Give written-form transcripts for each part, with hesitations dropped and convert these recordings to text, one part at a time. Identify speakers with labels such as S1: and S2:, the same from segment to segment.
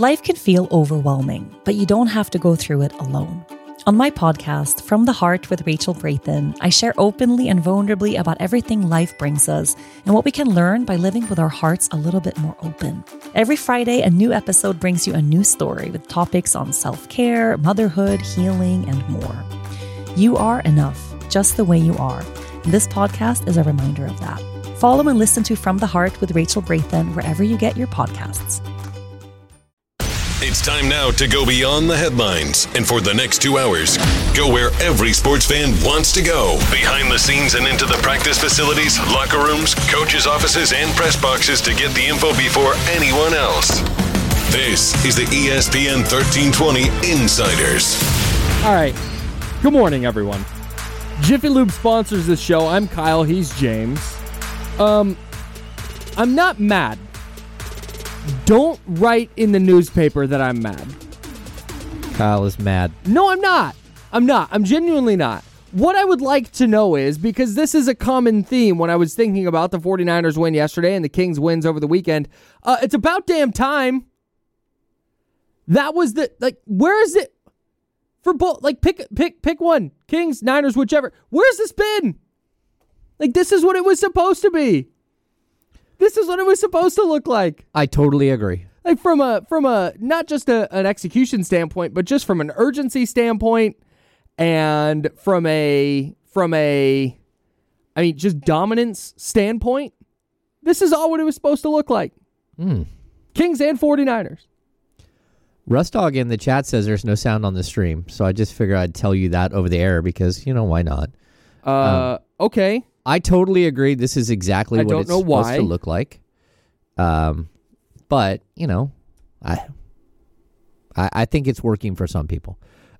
S1: Life can feel overwhelming, but you don't have to go through it alone. On my podcast, From the Heart with Rachel Braithen, I share openly and vulnerably about everything life brings us and what we can learn by living with our hearts a little bit more open. Every Friday, a new episode brings you a new story with topics on self-care, motherhood, healing, and more. You are enough, just the way you are. And this podcast is a reminder of that. Follow and listen to From the Heart with Rachel Braithen wherever you get your podcasts.
S2: It's time now to go beyond the headlines, and for the next 2 hours, go where every sports fan wants to go. Behind the scenes and into the practice facilities, locker rooms, coaches' offices, and press boxes to get the info before anyone else. This is the ESPN 1320 Insiders.
S3: All right. Good morning, everyone. Jiffy Lube sponsors this show. I'm Kyle. He's James. I'm not mad. Don't write in the newspaper that I'm mad.
S4: Kyle is mad.
S3: No, I'm not. I'm genuinely not. What I would like to know is, because this is a common theme when I was thinking about the 49ers win yesterday and the Kings wins over the weekend, it's about damn time. That was where is it? For both, pick one. Kings, Niners, whichever. Where's this been? This is what it was supposed to be. This is what it was supposed to look like.
S4: I totally agree.
S3: From a not just an execution standpoint, but just from an urgency standpoint, and from a just dominance standpoint, this is all what it was supposed to look like. Kings and 49ers.
S4: Rustdog in the chat says there's no sound on the stream, so I just figured I'd tell you that over the air because, why not?
S3: Okay.
S4: I totally agree. This is exactly what it's supposed to look like. But, I think it's working for some people.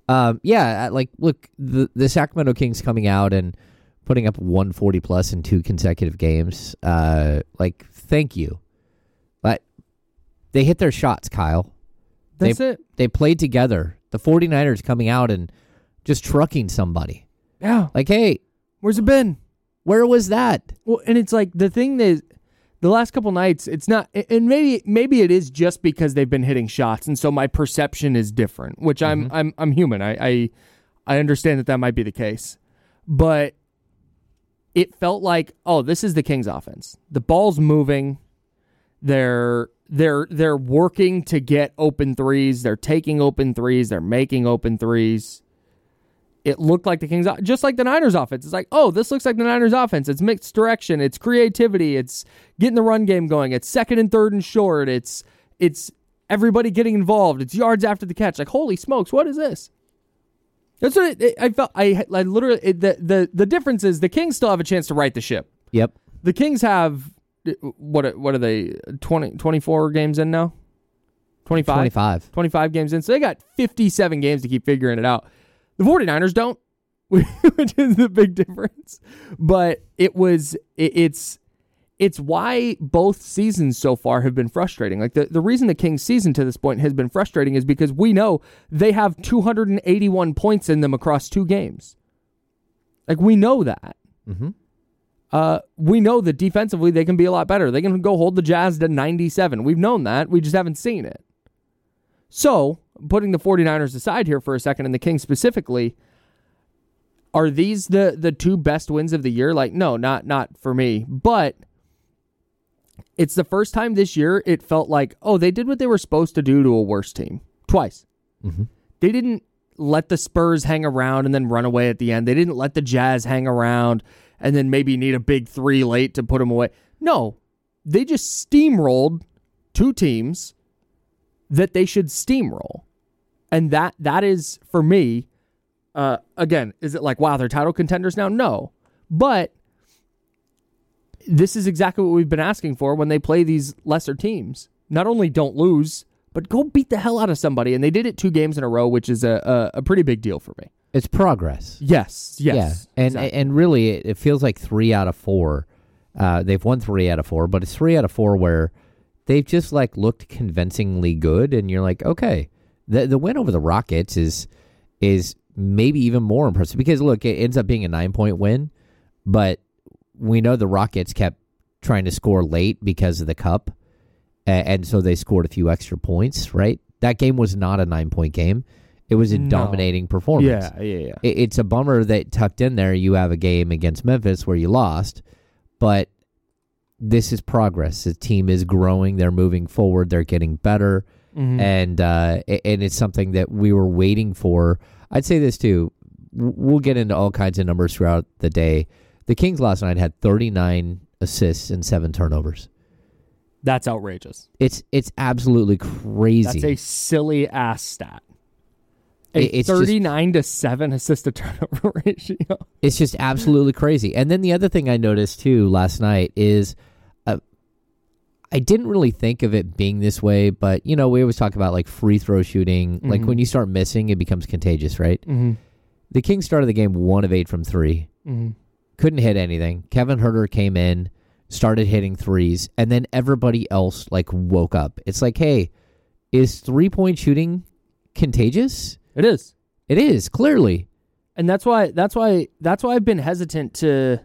S4: Look, the Sacramento Kings coming out and putting up 140 plus in 2 consecutive games. Thank you. But they hit their shots, Kyle.
S3: That's it.
S4: They played together. The 49ers coming out and just trucking somebody.
S3: Yeah.
S4: Hey.
S3: Where's it been?
S4: Where was that?
S3: Well, and it's the thing is, the last couple nights, it's not, and maybe it is just because they've been hitting shots, and so my perception is different. Which I'm human. I understand that might be the case, but it felt like, this is the Kings offense. The ball's moving. They're working to get open threes. They're taking open threes. They're making open threes. It looked like the Kings, just like the Niners offense. It's this looks like the Niners offense. It's mixed direction. It's creativity. It's getting the run game going. It's second and third and short. It's everybody getting involved. It's yards after the catch. Holy smokes, what is this? That's what I felt. I literally, the difference is the Kings still have a chance to right the ship.
S4: Yep.
S3: The Kings have, what are they, 24 games in now? 25? 25 games in. So they got 57 games to keep figuring it out. The 49ers don't, which is the big difference. But it's why both seasons so far have been frustrating. The reason the Kings season to this point has been frustrating is because we know they have 281 points in them across 2 games. We know that. Mm-hmm. We know that defensively they can be a lot better. They can go hold the Jazz to 97. We've known that. We just haven't seen it. So, putting the 49ers aside here for a second, and the Kings specifically, are these the 2 best wins of the year? No, not for me. But it's the first time this year it felt like, they did what they were supposed to do to a worse team. Twice. Mm-hmm. They didn't let the Spurs hang around and then run away at the end. They didn't let the Jazz hang around and then maybe need a big 3 late to put them away. No, they just steamrolled 2 teams that they should steamroll. And that is, for me, again, is it wow, they're title contenders now? No. But this is exactly what we've been asking for when they play these lesser teams. Not only don't lose, but go beat the hell out of somebody. And they did it 2 games in a row, which is a pretty big deal for me.
S4: It's progress.
S3: Yes.
S4: Yeah. And really, it feels like 3 out of 4. They've won 3 out of 4, but it's 3 out of 4 where they've just looked convincingly good, and you're okay. The win over the Rockets is maybe even more impressive because, look, it ends up being a 9-point win, but we know the Rockets kept trying to score late because of the cup, and so they scored a few extra points, right? That game was not a 9-point game. It was a dominating performance.
S3: Yeah.
S4: It's a bummer that tucked in there you have a game against Memphis where you lost, but this is progress. The team is growing. They're moving forward. They're getting better, and it's something that we were waiting for. I'd say this too. We'll get into all kinds of numbers throughout the day. The Kings last night had 39 assists and 7 turnovers.
S3: That's outrageous.
S4: It's absolutely crazy.
S3: That's a silly ass stat. It's 39 to 7 assist to turnover ratio.
S4: It's just absolutely crazy. And then the other thing I noticed too last night is I didn't really think of it being this way, but we always talk about like free throw shooting. Mm-hmm. Like when you start missing, it becomes contagious, right? Mm-hmm. The Kings started the game 1 of 8 from 3. Mm-hmm. Couldn't hit anything. Kevin Huerter came in, started hitting threes, and then everybody else like woke up. It's like, hey, is 3-point shooting contagious?
S3: It is.
S4: It is, clearly.
S3: And that's why I've been hesitant to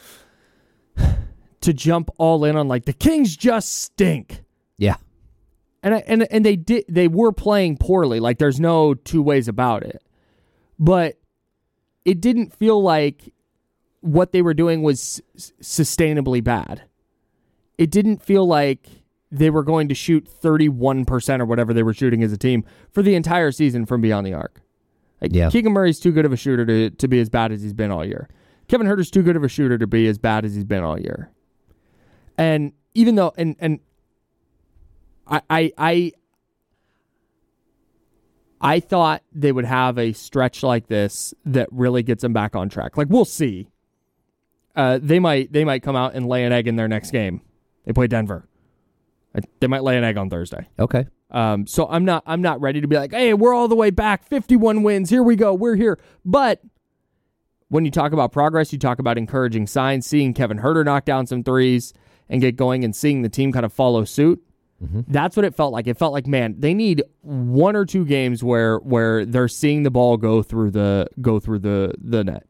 S3: jump all in on like the Kings just stink.
S4: Yeah.
S3: And they were playing poorly. Like there's no two ways about it. But it didn't feel like what they were doing was sustainably bad. It didn't feel like they were going to shoot 31% or whatever they were shooting as a team for the entire season from beyond the arc. Keegan Murray's too good of a shooter to be as bad as he's been all year. Kevin Huerter's too good of a shooter to be as bad as he's been all year. And even though, and I thought they would have a stretch like this that really gets them back on track. Like we'll see. They might come out and lay an egg in their next game. They play Denver. They might lay an egg on Thursday.
S4: Okay.
S3: So I'm not ready to be like, hey, we're all the way back, 51 wins, here we go, we're here. But when you talk about progress, you talk about encouraging signs, seeing Kevin Huerter knock down some threes and get going, and seeing the team kind of follow suit. Mm-hmm. That's what it felt like. It felt like, man, they need 1 or 2 games where they're seeing the ball go through the net.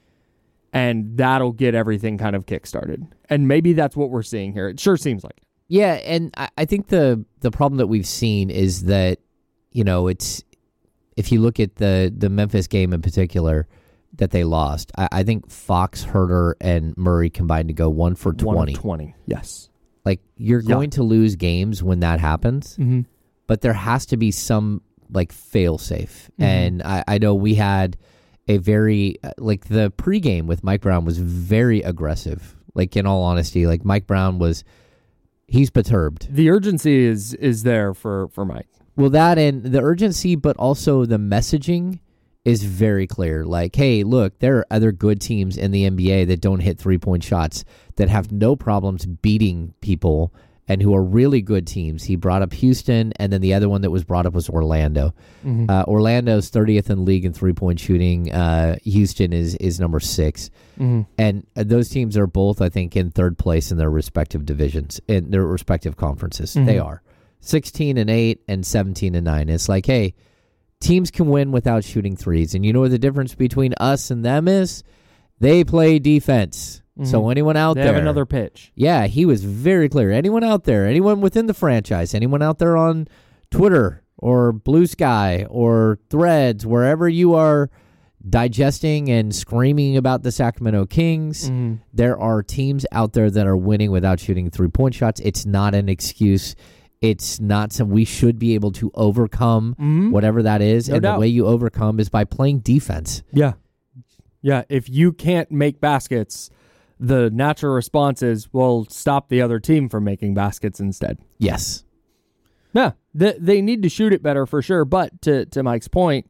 S3: And that'll get everything kind of kickstarted. And maybe that's what we're seeing here. It sure seems like it.
S4: Yeah, and I think the problem that we've seen is that, it's if you look at the Memphis game in particular that they lost, I think Fox, Huerter, and Murray combined to go 1 for 20.
S3: 1 of 20, yes.
S4: Like, you're going to lose games when that happens, but there has to be some, like, fail-safe. Mm-hmm. And I know we had a very, like, the pregame with Mike Brown was very aggressive. Like, in all honesty, like, Mike Brown he's perturbed.
S3: The urgency is there for Mike.
S4: Well, that and the urgency, but also the messaging is very clear. Like, hey, look, there are other good teams in the NBA that don't hit 3-point shots, that have no problems beating people, and who are really good teams. He brought up Houston, and then the other one that was brought up was Orlando. Mm-hmm. Orlando's 30th in the league in 3-point shooting. Houston is number 6. Mm-hmm. And those teams are both, I think, in 3rd place in their respective divisions, in their respective conferences. Mm-hmm. They are 16-8 and 17-9. It's like, hey, teams can win without shooting threes. And you know what the difference between us and them is? They play defense. Mm-hmm. So anyone out there...
S3: They have another pitch.
S4: Yeah, he was very clear. Anyone out there, anyone within the franchise, anyone out there on Twitter or Blue Sky or Threads, wherever you are digesting and screaming about the Sacramento Kings, there are teams out there that are winning without shooting 3-point shots. It's not an excuse. It's not something we should be able to overcome, whatever that is. No doubt. The way you overcome is by playing defense.
S3: Yeah. Yeah, if you can't make baskets, the natural response is, well, stop the other team from making baskets instead.
S4: Yes.
S3: Yeah, they need to shoot it better for sure, but to Mike's point,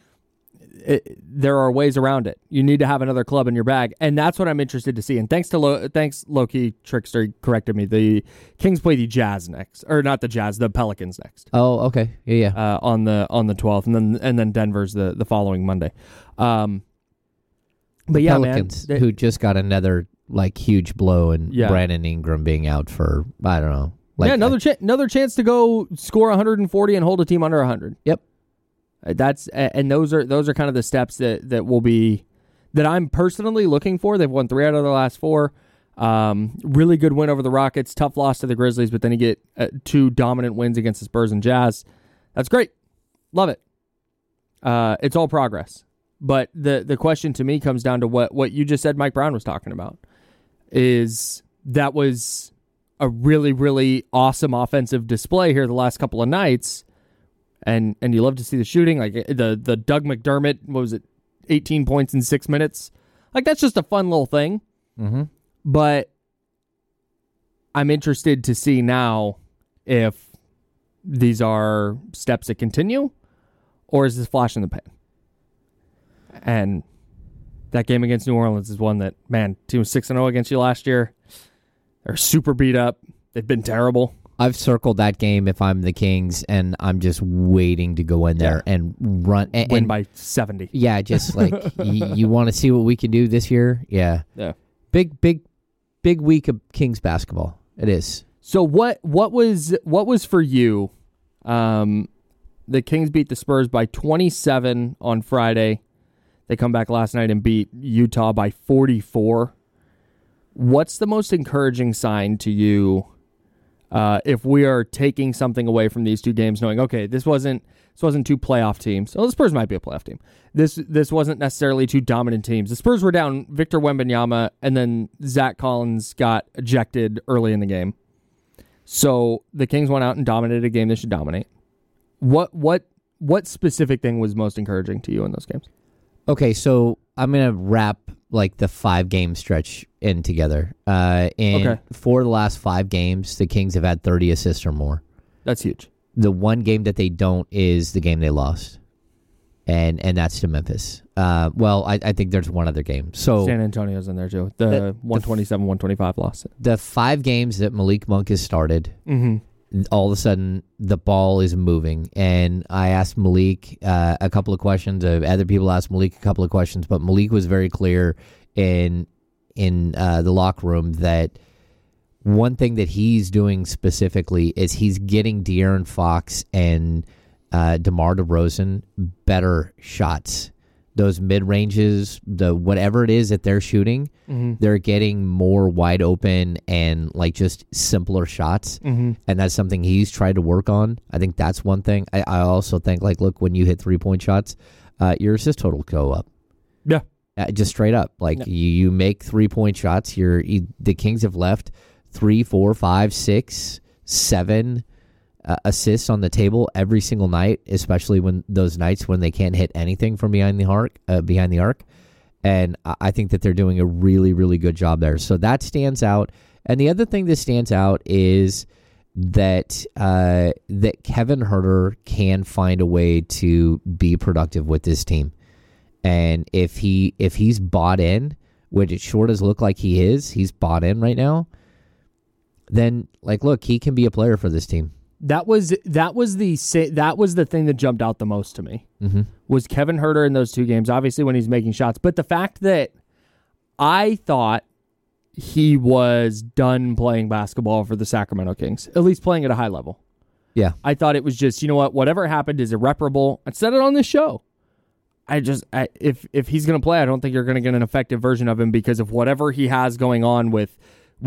S3: there are ways around it. You need to have another club in your bag, and that's what I'm interested to see. And thanks Loki Trickster corrected me. The Kings play the Jazz next, or not the Jazz, the Pelicans next.
S4: Oh, okay, yeah.
S3: On the 12th, and then Denver's the following Monday. But yeah,
S4: Pelicans, man, who just got another like huge blow, and Brandon Ingram being out for, I don't know. Like,
S3: another chance to go score 140 and hold a team under 100.
S4: Yep.
S3: Those are kind of the steps that will be, that I'm personally looking for. They've won 3 out of their last 4. Really good win over the Rockets. Tough loss to the Grizzlies, but then you get 2 dominant wins against the Spurs and Jazz. That's great. Love it. It's all progress. But the question to me comes down to what you just said Mike Brown was talking about. Is that was a really, really awesome offensive display here the last couple of nights. And you love to see the shooting. Like the Doug McDermott, what was it, 18 points in 6 minutes? Like, that's just a fun little thing.
S4: Mm-hmm.
S3: But I'm interested to see now if these are steps that continue, or is this flash in the pan? And that game against New Orleans is one that, man, team was 6-0 against you last year. They're super beat up. They've been terrible.
S4: I've circled that game if I'm the Kings, and I'm just waiting to go in there and run.
S3: Win by 70.
S4: Yeah, just like, you want to see what we can do this year? Yeah.
S3: Yeah.
S4: Big week of Kings basketball. It is.
S3: So what was for you? The Kings beat the Spurs by 27 on Friday. They come back last night and beat Utah by 44. What's the most encouraging sign to you if we are taking something away from these two games, knowing, okay, this wasn't two playoff teams. Well, the Spurs might be a playoff team. This wasn't necessarily two dominant teams. The Spurs were down Victor Wembanyama, and then Zach Collins got ejected early in the game. So the Kings went out and dominated a game they should dominate. What specific thing was most encouraging to you in those games?
S4: Okay, so I'm going to wrap like the 5-game stretch in together. For the last 5 games, the Kings have had 30 assists or more.
S3: That's huge.
S4: The one game that they don't is the game they lost, and that's to Memphis. I think there's one other game. So
S3: San Antonio's in there too. The 127-125 loss.
S4: The 5 games that Malik Monk has started, all of a sudden the ball is moving. And I asked Malik a couple of questions. Other people asked Malik a couple of questions, but Malik was very clear in the locker room that one thing that he's doing specifically is he's getting De'Aaron Fox and DeMar DeRozan better shots. Those mid-ranges, whatever it is that they're shooting, they're getting more wide open and like just simpler shots. And that's something he's tried to work on. I think that's one thing. I also think, like, look, when you hit 3-point shots, your assist total go up.
S3: Yeah.
S4: Just straight up. Like, you make 3-point shots, the Kings have left 3, 4, 5, 6, 7 assists on the table every single night, especially when those nights when they can't hit anything from behind the arc. And I think that they're doing a really, really good job there. So that stands out. And the other thing that stands out is that Kevin Huerter can find a way to be productive with this team. And if he's bought in, which it sure does look like he's bought in right now, then, like, look, he can be a player for this team.
S3: That was the thing that jumped out the most to me, was Kevin Huerter in those 2 games, obviously when he's making shots. But the fact that I thought he was done playing basketball for the Sacramento Kings, at least playing at a high level.
S4: Yeah.
S3: I thought it was just, you know what, whatever happened is irreparable. I said it on this show. If he's going to play, I don't think you're going to get an effective version of him because of whatever he has going on with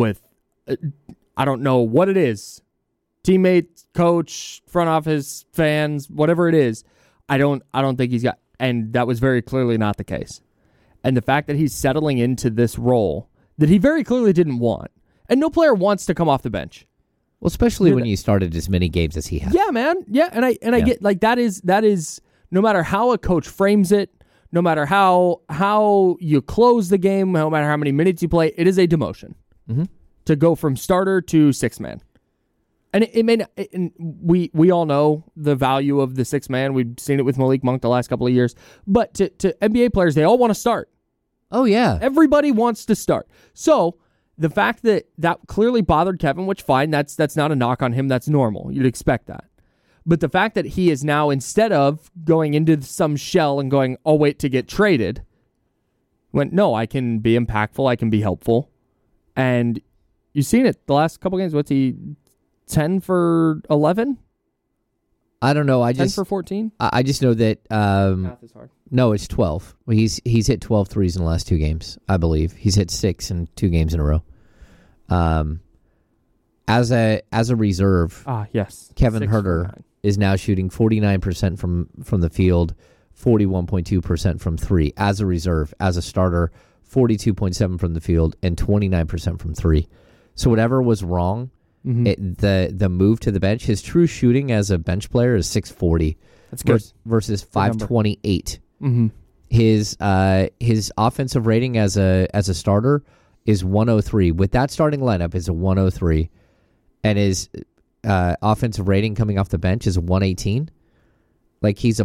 S3: I don't know what it is. Teammates, coach, front office, fans, whatever it is, I don't think he's got, and that was very clearly not the case. And the fact that he's settling into this role that he very clearly didn't want, and no player wants to come off the bench.
S4: Well, especially when you started as many games as he has.
S3: Yeah, man. Yeah, and I get, like, that is no matter how a coach frames it, no matter how you close the game, no matter how many minutes you play, it is a demotion to go from starter to 6-man. And it may not, we all know the value of the 6-man. We've seen it with Malik Monk the last couple of years. But to NBA players, they all want to start.
S4: Oh, yeah.
S3: Everybody wants to start. So the fact that clearly bothered Kevin, which fine, that's not a knock on him. That's normal. You'd expect that. But the fact that he is now, instead of going into some shell and going, I'll wait to get traded, went, no, I can be impactful. I can be helpful. And you've seen it the last couple games. What's he... 10 for 11?
S4: I don't know.
S3: 10 for 14?
S4: I just know that...
S3: Math is hard.
S4: No, it's 12. He's hit 12 threes in the last 2 games, I believe. He's hit 6 in 2 games in a row. As a reserve,
S3: yes,
S4: Kevin Huerter is now shooting 49% from the field, 41.2% from three as a reserve. As a starter, 42.7% from the field and 29% from three. So whatever was wrong, the move to the bench, his true shooting as a bench player is 640.
S3: That's good.
S4: Versus 528. His offensive rating as a starter is 103. With that starting lineup is a 103, and his offensive rating coming off the bench is 118. Like, he's a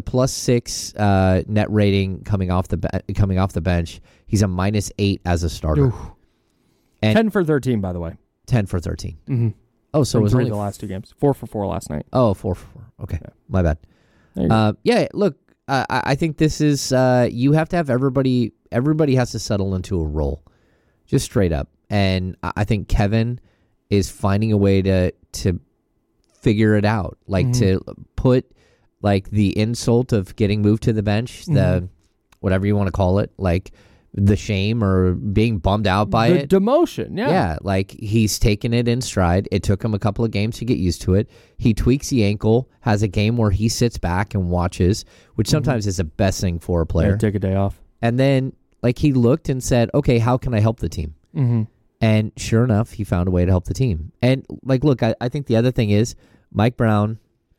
S4: +6 net rating coming off the bench. He's a -8 as a starter.
S3: And 10 for 13, by the way.
S4: 10 for 13.
S3: Mm-hmm.
S4: Oh, so it was only
S3: the last two games. 4 for 4 last night.
S4: Oh, 4 for 4. Okay, yeah. My bad.
S3: Yeah,
S4: look, I think this is you have to have everybody has to settle into a role, just straight up. And I think Kevin is finding a way to figure it out, like to put like the insult of getting moved to the bench, the whatever you want to call it, like the shame or being bummed out by it.
S3: Demotion, yeah.
S4: Yeah, like he's taken it in stride. It took him a couple of games to get used to it. He tweaks the ankle, has a game where he sits back and watches, which sometimes is the best thing for a player.
S3: Yeah, take a day off.
S4: And then like he looked and said, okay, how can I help the team? And sure enough, he found a way to help the team. And like, look, I think the other thing is Mike Brown,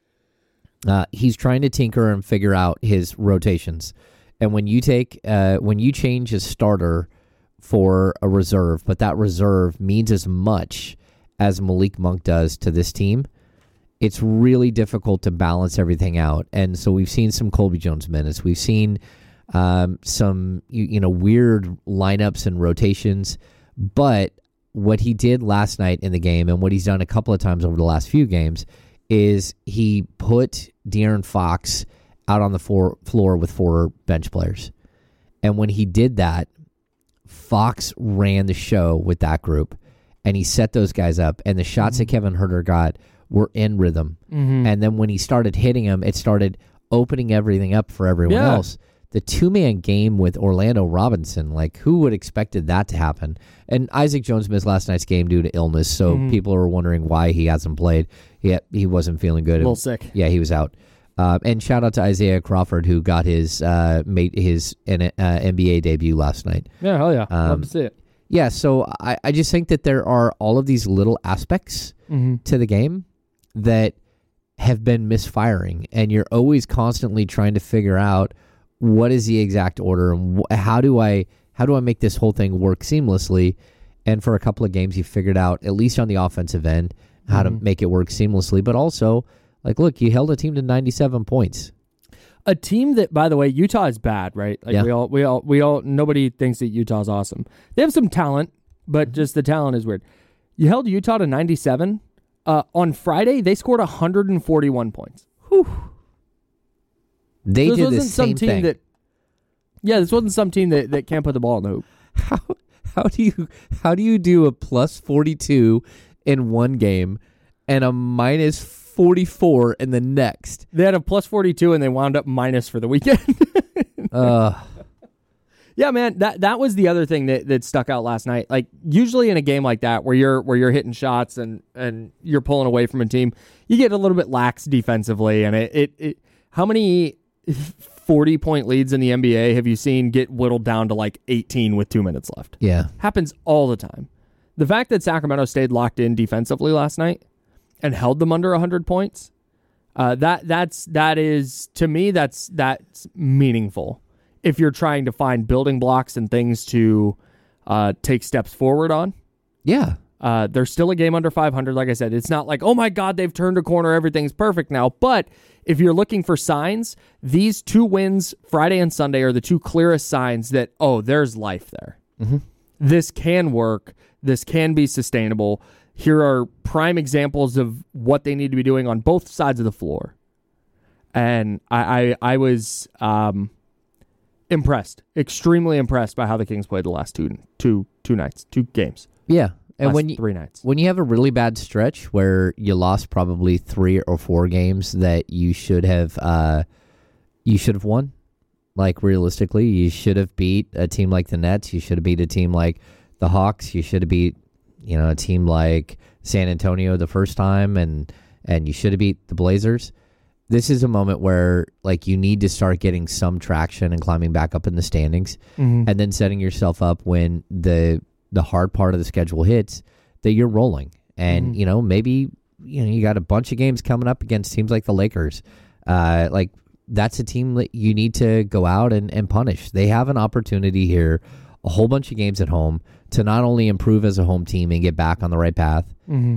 S4: he's trying to tinker and figure out his rotations. And when you change a starter for a reserve, but that reserve means as much as Malik Monk does to this team, it's really difficult to balance everything out. And so we've seen some Colby Jones minutes. We've seen some weird lineups and rotations. But what he did last night in the game, and what he's done a couple of times over the last few games, is he put De'Aaron Fox out on the floor with 4 bench players. And when he did that, Fox ran the show with that group, and he set those guys up. And the shots that Kevin Huerter got were in rhythm. And then when he started hitting them, it started opening everything up for everyone else. The 2-man game with Orlando Robinson, like, who would have expected that to happen? And Isaac Jones missed last night's game due to illness, so people are wondering why he hasn't played. He wasn't feeling good.
S3: A little sick.
S4: Yeah, he was out. And shout out to Isaiah Crawford, who got his NBA debut last night.
S3: Yeah, hell yeah. Love to see it.
S4: Yeah, so I just think that there are all of these little aspects to the game that have been misfiring, and you're always constantly trying to figure out what is the exact order and how do I make this whole thing work seamlessly. And for a couple of games, you figured out, at least on the offensive end, how to make it work seamlessly. But also, like, look, you held a team to 97 points.
S3: A team that, by the way, Utah is bad, right? Like, yeah. we all, nobody thinks that Utah's awesome. They have some talent, but just the talent is weird. You held Utah to 97. On Friday, they scored 141 points. Whew.
S4: They did the same thing.
S3: This wasn't some team that can't put the ball in the hoop.
S4: How do you do a +42 in one game and a -44 in the next?
S3: They had a +42 and they wound up minus for the weekend. Yeah, man, that was the other thing that stuck out last night. Like, usually in a game like that where you're hitting shots and you're pulling away from a team, you get a little bit lax defensively. And it how many 40-point leads in the NBA have you seen get whittled down to like 18 with 2 minutes left?
S4: Yeah.
S3: Happens all the time. The fact that Sacramento stayed locked in defensively last night and held them under 100 points, that is to me that's meaningful. If you're trying to find building blocks and things to take steps forward on.
S4: Yeah.
S3: They're still a game under 500. Like I said, it's not like, oh my God, they've turned a corner, everything's perfect now. But if you're looking for signs, these 2 wins, Friday and Sunday, are the 2 clearest signs that, oh, there's life there. This can work. This can be sustainable. Here are prime examples of what they need to be doing on both sides of the floor. And I was impressed, extremely impressed by how the Kings played the last two nights, 2 games.
S4: Yeah. And
S3: when 3 nights,
S4: when you have a really bad stretch where you lost probably 3 or 4 games that you should have won, like, realistically, you should have beat a team like the Nets. You should have beat a team like the Hawks. You should have beat, a team like San Antonio the first time, and you should have beat the Blazers. this is a moment where like you need to start getting some traction and climbing back up in the standings, and then setting yourself up when the hard part of the schedule hits that you're rolling. And maybe you got a bunch of games coming up against teams like the Lakers. Like that's a team that you need to go out and punish. They have an opportunity here, a whole bunch of games at home, to not only improve as a home team and get back on the right path,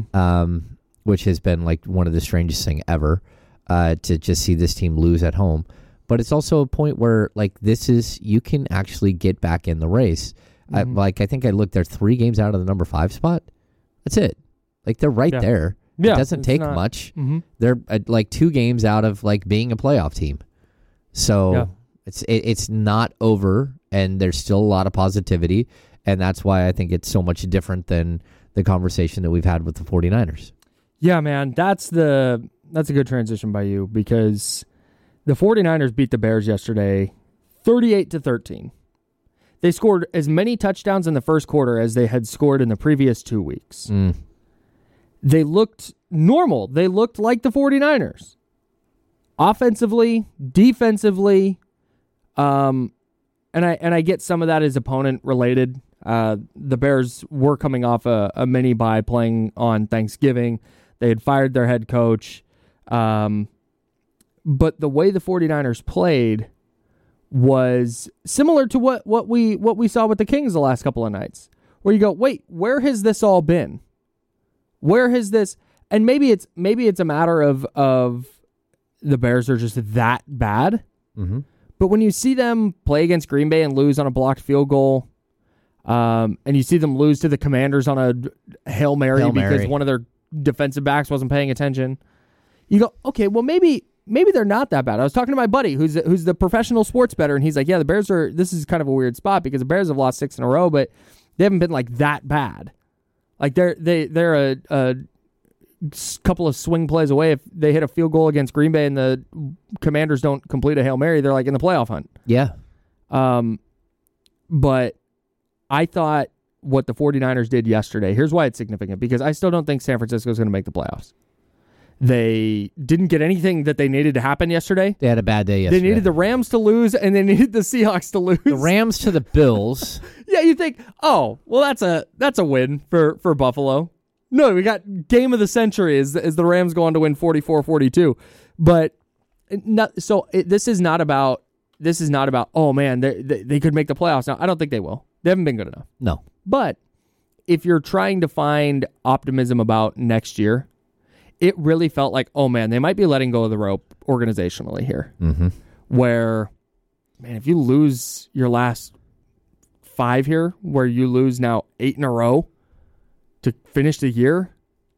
S4: which has been like one of the strangest thing ever, to just see this team lose at home. But it's also a point where like you can actually get back in the race. I think I looked, they're 3 games out of the number 5 spot. That's it. Like they're right there.
S3: Yeah,
S4: it doesn't take much. They're like 2 games out of like being a playoff team. So it's not over, and there's still a lot of positivity. And that's why I think it's so much different than the conversation that we've had with the 49ers.
S3: Yeah, man, that's a good transition by you, because the 49ers beat the Bears yesterday 38-13. They scored as many touchdowns in the first quarter as they had scored in the previous 2 weeks. They looked normal. They looked like the 49ers. Offensively, defensively, and I get some of that is opponent related. The Bears were coming off a mini bye playing on Thanksgiving. They had fired their head coach. But the way the 49ers played was similar to what we saw with the Kings the last couple of nights, where you go, wait, where has this all been? Where has this? And maybe it's a matter of the Bears are just that bad. But when you see them play against Green Bay and lose on a blocked field goal, and you see them lose to the Commanders on a Hail Mary because one of their defensive backs wasn't paying attention, you go, okay, well maybe they're not that bad. I was talking to my buddy who's the professional sports bettor, and he's like, yeah, the Bears this is kind of a weird spot because the Bears have lost 6 in a row, but they haven't been like that bad. Like they're a couple of swing plays away. If they hit a field goal against Green Bay and the Commanders don't complete a Hail Mary, they're like in the playoff hunt.
S4: Yeah.
S3: But I thought what the 49ers did yesterday, here's why it's significant, because I still don't think San Francisco is going to make the playoffs. They didn't get anything that they needed to happen yesterday.
S4: They had a bad day yesterday.
S3: They needed the Rams to lose, and they needed the Seahawks to lose.
S4: The Rams to the Bills.
S3: Yeah, you think, oh, well, that's a win for Buffalo. No, we got game of the century as the Rams go on to win 44-42. But this is not about, oh man, they could make the playoffs. Now, I don't think they will. They haven't been good enough.
S4: No.
S3: But if you're trying to find optimism about next year, it really felt like, oh man, they might be letting go of the rope organizationally here. Where, man, if you lose your last 5 here, where you lose now 8 in a row to finish the year,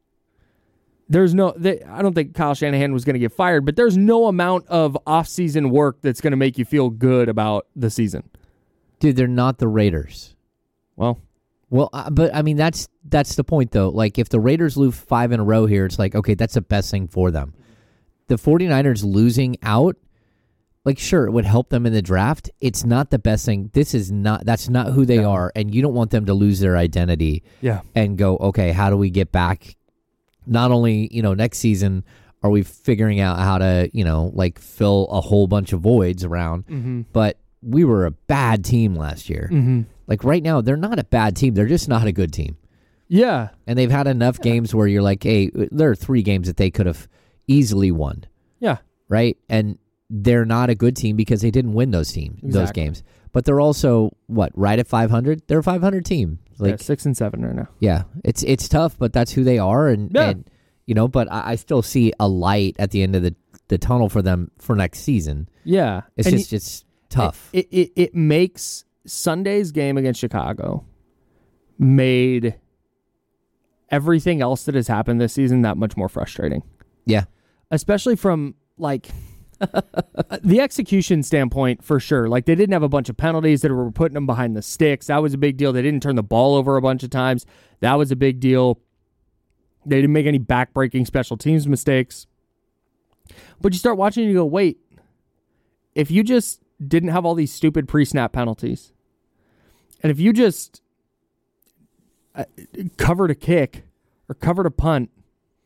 S3: I don't think Kyle Shanahan was going to get fired, but there's no amount of off-season work that's going to make you feel good about the season.
S4: Dude, they're not the Raiders.
S3: Well,
S4: but I mean, that's the point, though. Like, if the Raiders lose 5 in a row here, it's like, okay, that's the best thing for them. The 49ers losing out, like, sure, it would help them in the draft. It's not the best thing. That's not who they are, and you don't want them to lose their identity.
S3: Yeah.
S4: And go, okay, how do we get back? Not only, next season are we figuring out how to, like, fill a whole bunch of voids around, but we were a bad team last year. Like, right now, they're not a bad team. They're just not a good team.
S3: Yeah.
S4: And they've had enough games where you're like, hey, there are 3 games that they could have easily won.
S3: Yeah.
S4: Right? And they're not a good team because they didn't win those games. But they're also, right at 500? They're a 500 team. Like,
S3: 6-7 right now.
S4: Yeah. It's tough, but that's who they are. And but I still see a light at the end of the tunnel for them for next season.
S3: Yeah.
S4: It's just tough.
S3: It makes Sunday's game against Chicago made everything else that has happened this season that much more frustrating.
S4: Yeah.
S3: Especially from, like, the execution standpoint, for sure. Like, they didn't have a bunch of penalties that were putting them behind the sticks. That was a big deal. They didn't turn the ball over a bunch of times. That was a big deal. They didn't make any back-breaking special teams mistakes. But you start watching and you go, wait, if you just didn't have all these stupid pre-snap penalties, and if you just covered a kick or covered a punt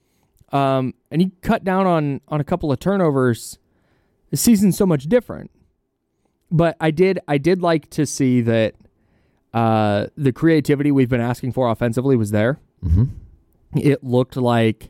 S3: and he cut down on a couple of turnovers, the season's so much different. But I did like to see that the creativity we've been asking for offensively was there.
S4: Mm-hmm.
S3: It looked like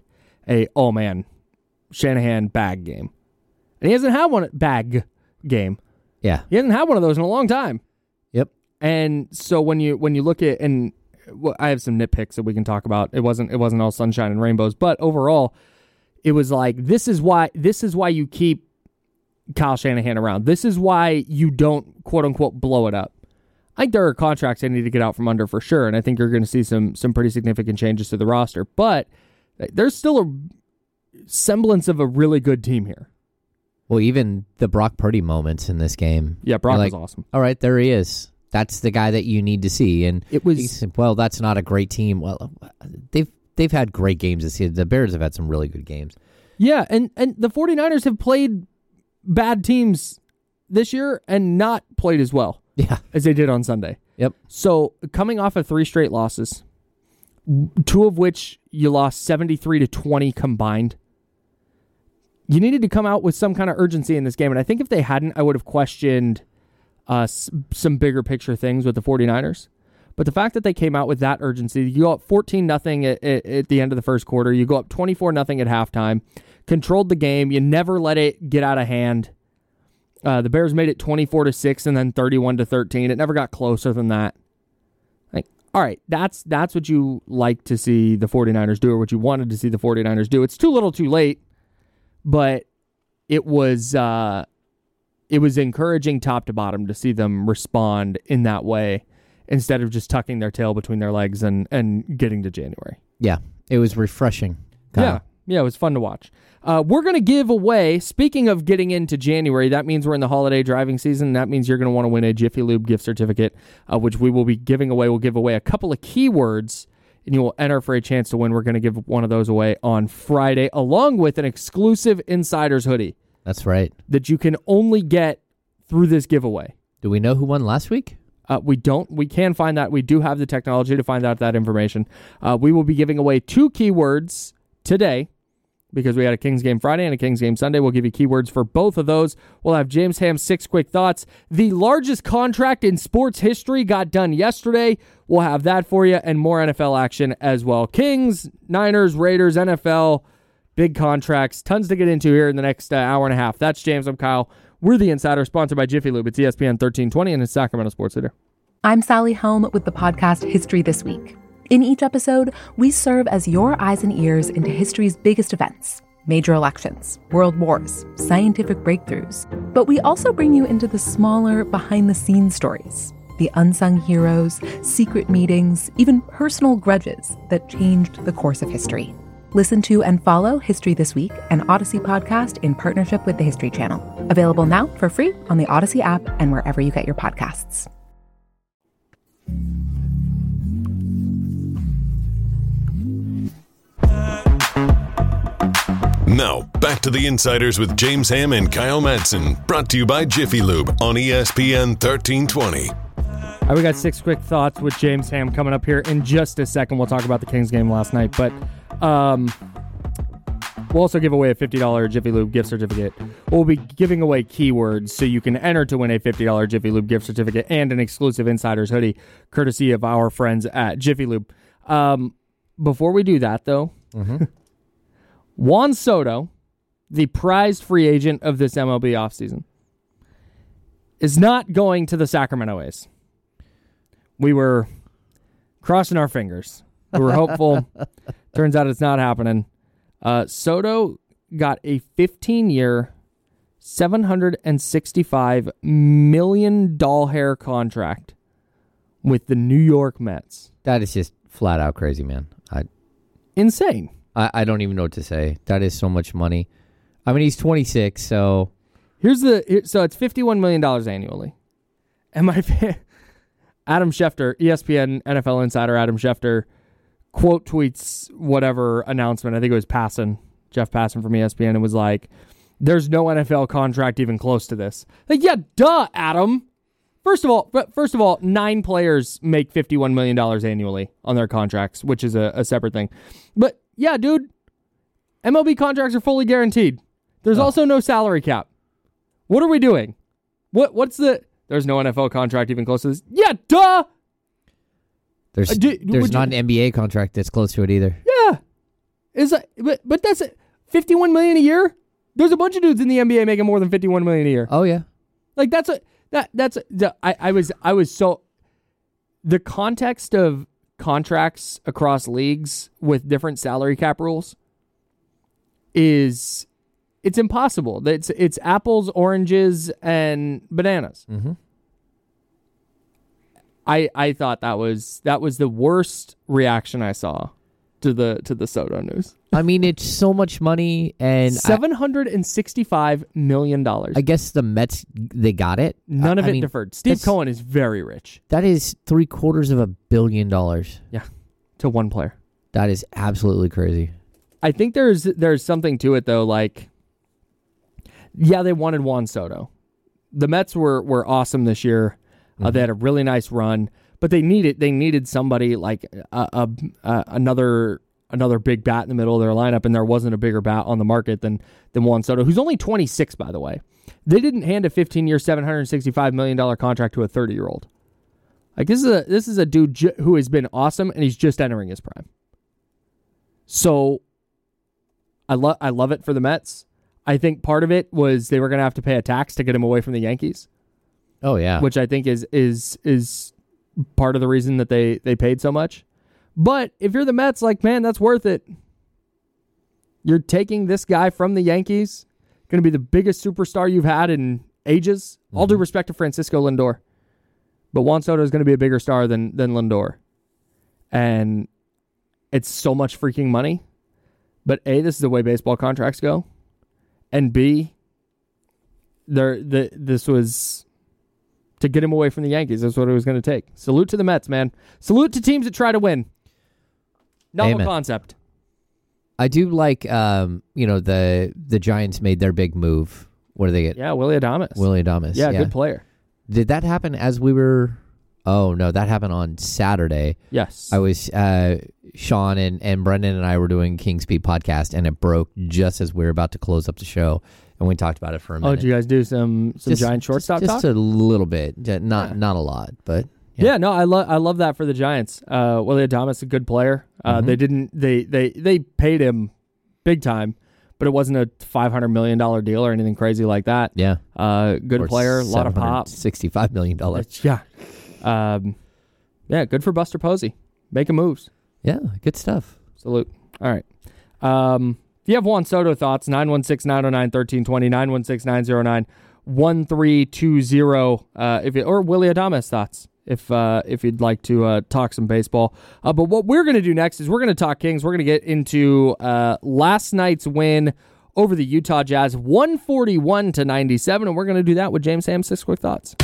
S3: Shanahan bag game. And he hasn't had one bag game.
S4: Yeah.
S3: He hasn't had one of those in a long time.
S4: Yep.
S3: And so when you look at, and I have some nitpicks that we can talk about. It wasn't all sunshine and rainbows, but overall, it was like, this is why you keep Kyle Shanahan around. This is why you don't, quote unquote, blow it up. I think there are contracts they need to get out from under for sure, and I think you're going to see some pretty significant changes to the roster. But there's still a semblance of a really good team here.
S4: Well, even the Brock Purdy moments in this game.
S3: Yeah, Brock was awesome.
S4: All right, there he is. That's the guy that you need to see. And
S3: it was,
S4: well, that's not a great team. Well, they've had great games this year. The Bears have had some really good games.
S3: Yeah, and the 49ers have played bad teams this year and not played as well.
S4: Yeah.
S3: As they did on Sunday.
S4: Yep.
S3: So coming off of 3 straight losses, 2 of which you lost 73-20 combined, you needed to come out with some kind of urgency in this game. And I think if they hadn't, I would have questioned some bigger picture things with the 49ers. But the fact that they came out with that urgency, you go up 14-0 at the end of the first quarter, you go up 24-0 at halftime, controlled the game, you never let it get out of hand. The Bears made it 24-6 and then 31-13. It never got closer than that. Like, all right, that's what you like to see the 49ers do, or what you wanted to see the 49ers do. It's too little too late, but it was encouraging top to bottom to see them respond in that way instead of just tucking their tail between their legs and getting to January.
S4: Yeah, it was refreshing.
S3: Yeah, it was fun to watch. We're going to give away, speaking of getting into January, that means we're in the holiday driving season. That means you're going to want to win a Jiffy Lube gift certificate, which we will be giving away. We'll give away a couple of keywords, and you will enter for a chance to win. We're going to give one of those away on Friday, along with an exclusive Insiders hoodie.
S4: That's right.
S3: That you can only get through this giveaway.
S4: Do we know who won last week?
S3: We don't. We can find that. We do have the technology to find out that information. We will be giving away 2 keywords today, because we had a Kings game Friday and a Kings game Sunday. We'll give you keywords for both of those. We'll have James Ham's 6 quick thoughts. The largest contract in sports history got done yesterday. We'll have that for you, and more NFL action as well. Kings, Niners, Raiders, NFL, big contracts. Tons to get into here in the next hour and a half. That's James. I'm Kyle. We're the Insider, sponsored by Jiffy Lube. It's ESPN 1320 and it's Sacramento Sports Leader.
S5: I'm Sally Helm with the podcast History This Week. In each episode, we serve as your eyes and ears into history's biggest events, major elections, world wars, scientific breakthroughs. But we also bring you into the smaller, behind-the-scenes stories, the unsung heroes, secret meetings, even personal grudges that changed the course of history. Listen to and follow History This Week, an Odyssey podcast in partnership with the History Channel. Available now for free on the Odyssey app and wherever you get your podcasts.
S2: Now, back to the Insiders with James Ham and Kyle Madsen, brought to you by Jiffy Lube on ESPN 1320.
S3: All right, we got 6 quick thoughts with James Ham coming up here in just a second. We'll talk about the Kings game last night, but we'll also give away a $50 Jiffy Lube gift certificate. We'll be giving away keywords so you can enter to win a $50 Jiffy Lube gift certificate and an exclusive Insiders hoodie, courtesy of our friends at Jiffy Lube. Before we do that, though, Juan Soto, the prized free agent of this MLB offseason, is not going to the Sacramento A's. We were crossing our fingers. We were hopeful. Turns out it's not happening. Soto got a 15-year, $765 million hair contract with the New York Mets.
S4: That is just flat out crazy, man.
S3: Insane.
S4: I don't even know what to say. That is so much money. I mean, he's 26, so...
S3: So it's $51 million annually. And Adam Schefter, ESPN NFL insider Adam Schefter, quote tweets whatever announcement. I think it was Jeff Passan from ESPN, and was like, there's no NFL contract even close to this. Like, yeah, duh, Adam. First of all, 9 players make $51 million annually on their contracts, which is a separate thing. But yeah, dude, MLB contracts are fully guaranteed. There's also no salary cap. What are we doing? What's the... There's no NFL contract even close to this. Yeah, duh!
S4: There's not an NBA contract that's close to it either.
S3: Yeah. But that's it. $51 million a year? There's a bunch of dudes in the NBA making more than $51 million a year.
S4: Oh, yeah.
S3: Like, I was so... The context of contracts across leagues with different salary cap rules it's impossible. It's apples, oranges, and bananas.
S4: Mm-hmm.
S3: I thought that was the worst reaction I saw to the Soto news.
S4: I mean, it's so much money, and
S3: $765 million.
S4: I guess the Mets, they got it.
S3: None of it deferred. Steve Cohen is very rich.
S4: That is $750 million.
S3: Yeah, to one player.
S4: That is absolutely crazy.
S3: I think there's something to it though. Like, yeah, they wanted Juan Soto. The Mets were awesome this year. They had a really nice run, but they needed somebody like another big bat in the middle of their lineup, and there wasn't a bigger bat on the market than Juan Soto, who's only 26, by the way. They didn't hand a 15-year, $765 million contract to a 30-year-old. Like, this is a dude who has been awesome, and he's just entering his prime. So I love it for the Mets. I think part of it was they were going to have to pay a tax to get him away from the Yankees.
S4: Oh yeah,
S3: which I think is part of the reason that they paid so much. But if you're the Mets, like, man, that's worth it. You're taking this guy from the Yankees, going to be the biggest superstar you've had in ages. Mm-hmm. All due respect to Francisco Lindor, but Juan Soto is going to be a bigger star than Lindor, and it's so much freaking money. But A, this is the way baseball contracts go, and B, this was to get him away from the Yankees. That's what it was going to take. Salute to the Mets, man. Salute to teams that try to win. Novel concept.
S4: I do like, the Giants made their big move. What do they get?
S3: Yeah, Willy Adames. Yeah, good player.
S4: Did that happen as we were... Oh, no, that happened on Saturday.
S3: Yes.
S4: I was... Sean and Brendan and I were doing King's Peak podcast, and it broke just as we were about to close up the show, and we talked about it for a minute.
S3: Oh, did you guys do some Giant shortstop talk?
S4: Just a little bit. Not a lot, but...
S3: Yeah, no, I love that for the Giants. Willy Adames, a good player. They paid him big time, but it wasn't a $500 million deal or anything crazy like that.
S4: Yeah.
S3: Good
S4: or
S3: player, a lot of pop.
S4: $65 million.
S3: Yeah. Good for Buster Posey. Making moves.
S4: Yeah, good stuff.
S3: Salute. All right. If you have Juan Soto thoughts, 916-909-1320, 916-909-1320, or Willy Adames thoughts, if you'd like to talk some baseball. But what we're going to do next is we're going to talk Kings. We're going to get into last night's win over the Utah Jazz, 141-97, and we're going to do that with James Ham. 6 quick thoughts.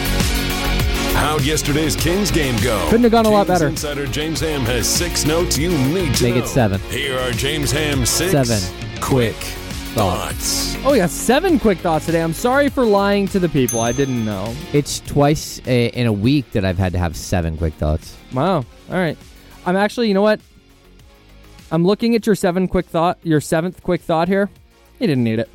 S2: How'd yesterday's Kings game go?
S3: Couldn't have gone a lot better.
S2: Insider James Ham has 6 notes you need to know.
S4: Make it 7.
S2: Here are James Ham's 6
S4: quick
S2: thoughts.
S3: Oh, yeah, 7 quick thoughts today. I'm sorry for lying to the people. I didn't know.
S4: It's twice in a week that I've had to have 7 quick thoughts.
S3: Wow. All right. I'm actually, you know what? I'm looking at your 7th quick thought here. You didn't need it.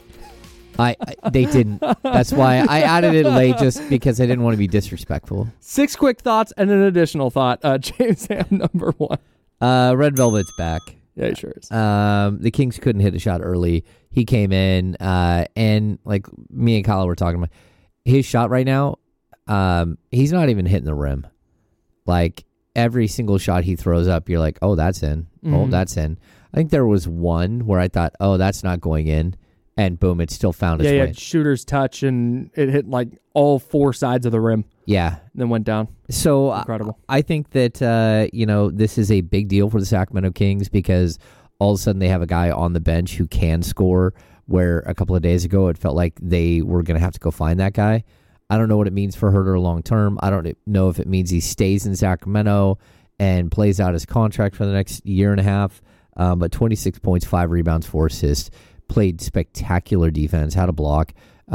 S4: They didn't. That's why I added it late, just because I didn't want to be disrespectful.
S3: 6 quick thoughts and an additional thought. James Ham, number 1.
S4: Red Velvet's back.
S3: Yeah, he sure is.
S4: The Kings couldn't hit a shot early. He came in, and like me and Kyle were talking about, his shot right now, he's not even hitting the rim. Like, every single shot he throws up, you're like, oh, that's in. Mm-hmm. Oh, that's in. I think there was one where I thought, oh, that's not going in. And boom, it still found its way.
S3: Yeah, shooter's touch, and it hit like all 4 sides of the rim.
S4: Yeah.
S3: And then went down.
S4: So
S3: incredible.
S4: I think that, this is a big deal for the Sacramento Kings, because all of a sudden they have a guy on the bench who can score, where a couple of days ago it felt like they were going to have to go find that guy. I don't know what it means for Huerter long term. I don't know if it means he stays in Sacramento and plays out his contract for the next year and a half. But 26 points, 5 rebounds, 4 assists. Played spectacular defense, had a block.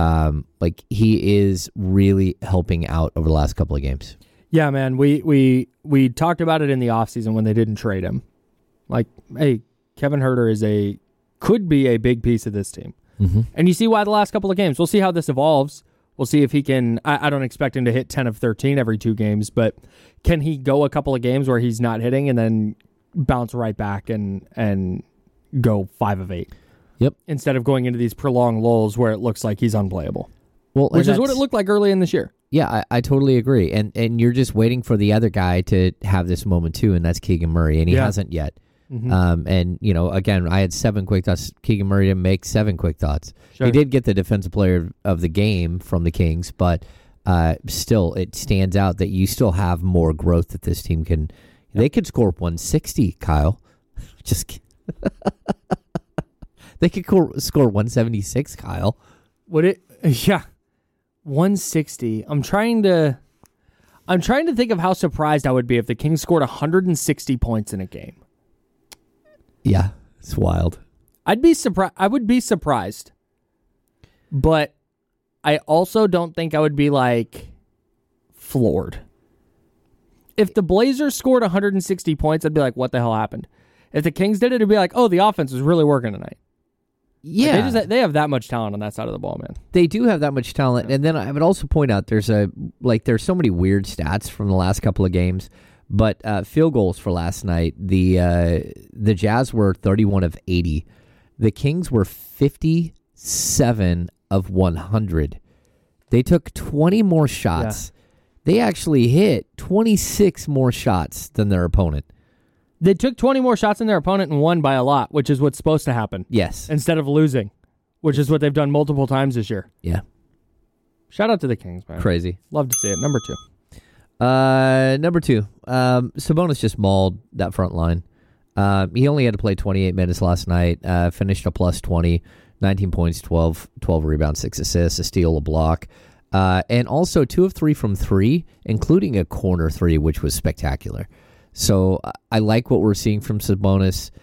S4: He is really helping out over the last couple of games.
S3: Yeah, man. We talked about it in the offseason when they didn't trade him. Like, hey, Kevin Huerter is a could be a big piece of this team.
S4: Mm-hmm.
S3: And you see why the last couple of games. We'll see how this evolves. We'll see if he can. I don't expect him to hit 10 of 13 every 2 games, but can he go a couple of games where he's not hitting and then bounce right back and go 5 of 8?
S4: Yep.
S3: Instead of going into these prolonged lulls where it looks like he's unplayable.
S4: Well,
S3: which is what it looked like early in this year.
S4: Yeah, I totally agree. And you're just waiting for the other guy to have this moment too, and that's Keegan Murray, and he hasn't yet.
S3: Mm-hmm.
S4: And, again, I had 7 quick thoughts. Keegan Murray didn't make 7 quick thoughts.
S3: Sure.
S4: He did get the defensive player of the game from the Kings, but still, it stands out that you still have more growth that this team can. Yep. They could score 160, Kyle. Just kidding. They could score 176, Kyle.
S3: Would it? Yeah. 160. I'm trying to think of how surprised I would be if the Kings scored 160 points in a game.
S4: Yeah, it's wild.
S3: I'd be surprised. I would be surprised. But I also don't think I would be floored. If the Blazers scored 160 points, I'd be like, what the hell happened? If the Kings did it, it'd be like, oh, the offense was really working tonight.
S4: Yeah.
S3: They have that much talent on that side of the ball, man.
S4: They do have that much talent. And then I would also point out there's so many weird stats from the last couple of games. But field goals for last night, the Jazz were 31 of 80. The Kings were 57 of 100. They took 20 more shots. Yeah. They actually hit 26 more shots than their opponent.
S3: They took 20 more shots than their opponent and won by a lot, which is what's supposed to happen.
S4: Yes.
S3: Instead of losing, which is what they've done multiple times this year.
S4: Yeah.
S3: Shout out to the Kings, man.
S4: Crazy.
S3: Love to see it. Number 2.
S4: Number 2, Sabonis just mauled that front line. He only had to play 28 minutes last night, finished a plus 20, 19 points, 12 rebounds, 6 assists, a steal, a block, and also 2 of 3 from 3, including a corner 3, which was spectacular. So I like what we're seeing from Sabonis.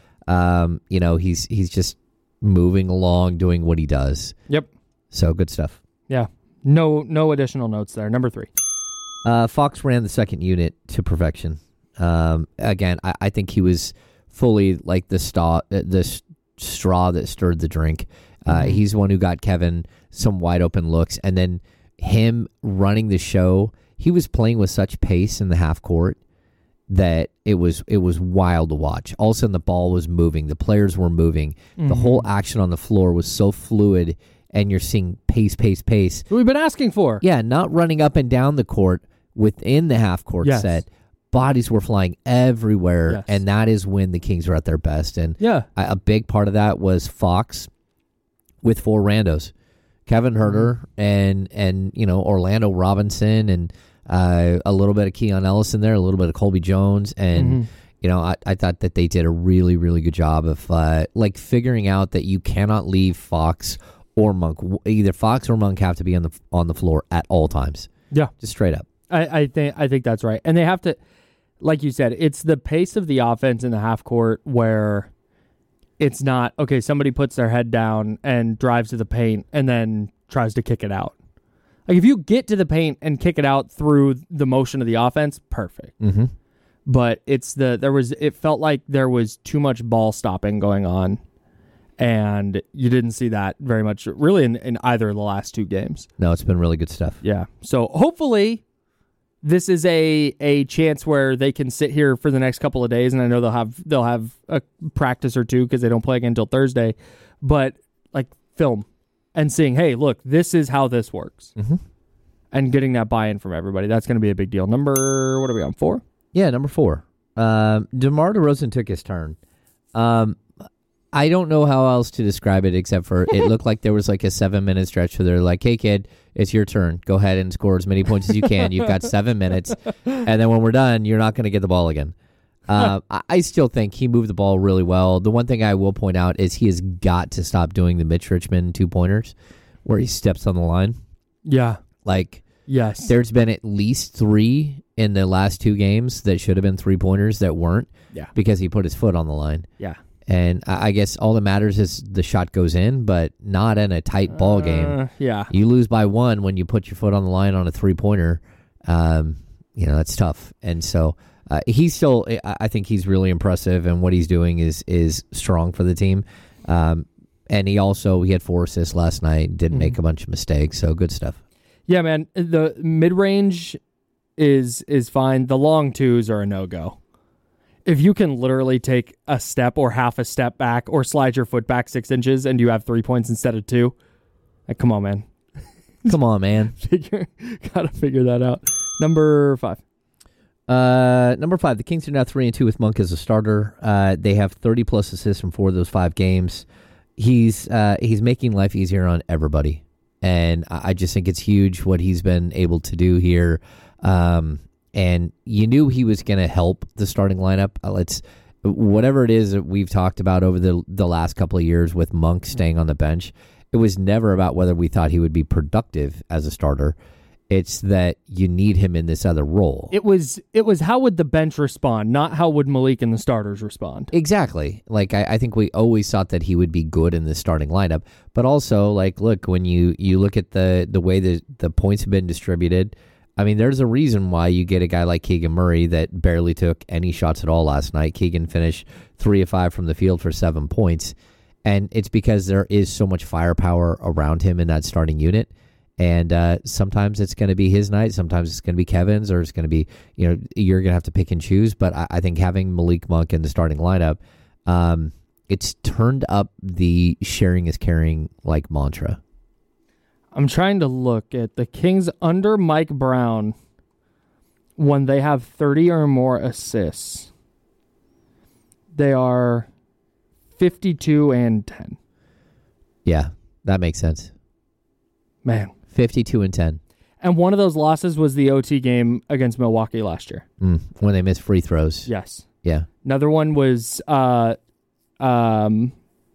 S4: He's just moving along, doing what he does.
S3: Yep.
S4: So good stuff.
S3: Yeah. No additional notes there. Number 3.
S4: Fox ran the second unit to perfection. Again, I think he was fully like the straw that stirred the drink. He's the one who got Kevin some wide open looks, and then him running the show. He was playing with such pace in the half court that it was wild to watch. All of a sudden, the ball was moving, the players were moving, the whole action on the floor was so fluid. And you're seeing pace.
S3: What we've been asking for.
S4: Yeah, not running up and down the court within the half-court set. Bodies were flying everywhere, and that is when the Kings were at their best. And a big part of that was Fox with 4 randos. Kevin Huerter and Orlando Robinson and a little bit of Keon Ellis in there, a little bit of Colby Jones. And, I thought that they did a really, really good job of figuring out that you cannot leave Fox or Monk. Either Fox or Monk have to be on the floor at all times.
S3: Yeah,
S4: just straight up.
S3: I think that's right, and they have to, like you said, it's the pace of the offense in the half court where it's not okay. Somebody puts their head down and drives to the paint and then tries to kick it out. Like if you get to the paint and kick it out through the motion of the offense, perfect.
S4: Mm-hmm.
S3: But it felt like there was too much ball stopping going on. And you didn't see that very much, really, in either of the last 2 games.
S4: No, it's been really good stuff.
S3: Yeah. So hopefully, this is a chance where they can sit here for the next couple of days, and I know they'll have a practice or 2 because they don't play again until Thursday. But film and seeing, hey, look, this is how this works, and getting that buy-in from everybody. That's going to be a big deal. What are we on, 4?
S4: Yeah, number 4. DeMar DeRozan took his turn. I don't know how else to describe it except for it looked like there was a 7-minute stretch where they're like, hey, kid, it's your turn. Go ahead and score as many points as you can. You've got 7 minutes. And then when we're done, you're not going to get the ball again. I still think he moved the ball really well. The one thing I will point out is he has got to stop doing the Mitch Richmond 2-pointers where he steps on the line.
S3: Yeah.
S4: Yes. There's been at least 3 in the last 2 games that should have been 3-pointers that weren't because he put his foot on the line.
S3: Yeah.
S4: And I guess all that matters is the shot goes in, but not in a tight ball game.
S3: Yeah.
S4: You lose by 1 when you put your foot on the line on a 3-pointer. That's tough. And so he's still, I think he's really impressive, and what he's doing is strong for the team. And he had 4 assists last night, didn't make a bunch of mistakes, so good stuff.
S3: Yeah, man. The mid-range is fine. The long twos are a no-go. If you can literally take a step or half a step back or slide your foot back 6 inches and you have 3 points instead of 2, like, come on, man.
S4: Come on, man.
S3: Gotta figure that out. Number 5.
S4: Number 5, the Kings are now 3-2 with Monk as a starter. They have 30-plus assists from 4 of those 5 games. He's making life easier on everybody, and I just think it's huge what he's been able to do here. And you knew he was going to help the starting lineup. Whatever it is that we've talked about over the last couple of years with Monk staying on the bench, it was never about whether we thought he would be productive as a starter. It's that you need him in this other role.
S3: It was how would the bench respond, not how would Malik and the starters respond.
S4: Exactly. Like, I think we always thought that he would be good in the starting lineup. But also, like, look, when you look at the way the points have been distributed, I mean, there's a reason why you get a guy like Keegan Murray that barely took any shots at all last night. Keegan finished 3 of 5 from the field for 7 points. And it's because there is so much firepower around him in that starting unit. And sometimes it's going to be his night. Sometimes it's going to be Kevin's, or it's going to be, you're going to have to pick and choose. But I think having Malik Monk in the starting lineup, it's turned up the sharing is caring like mantra.
S3: I'm trying to look at the Kings under Mike Brown when they have 30 or more assists. They are 52-10.
S4: Yeah, that makes sense.
S3: Man.
S4: 52-10.
S3: And one of those losses was the OT game against Milwaukee last year.
S4: When they missed free throws.
S3: Yes.
S4: Yeah.
S3: Another one was on,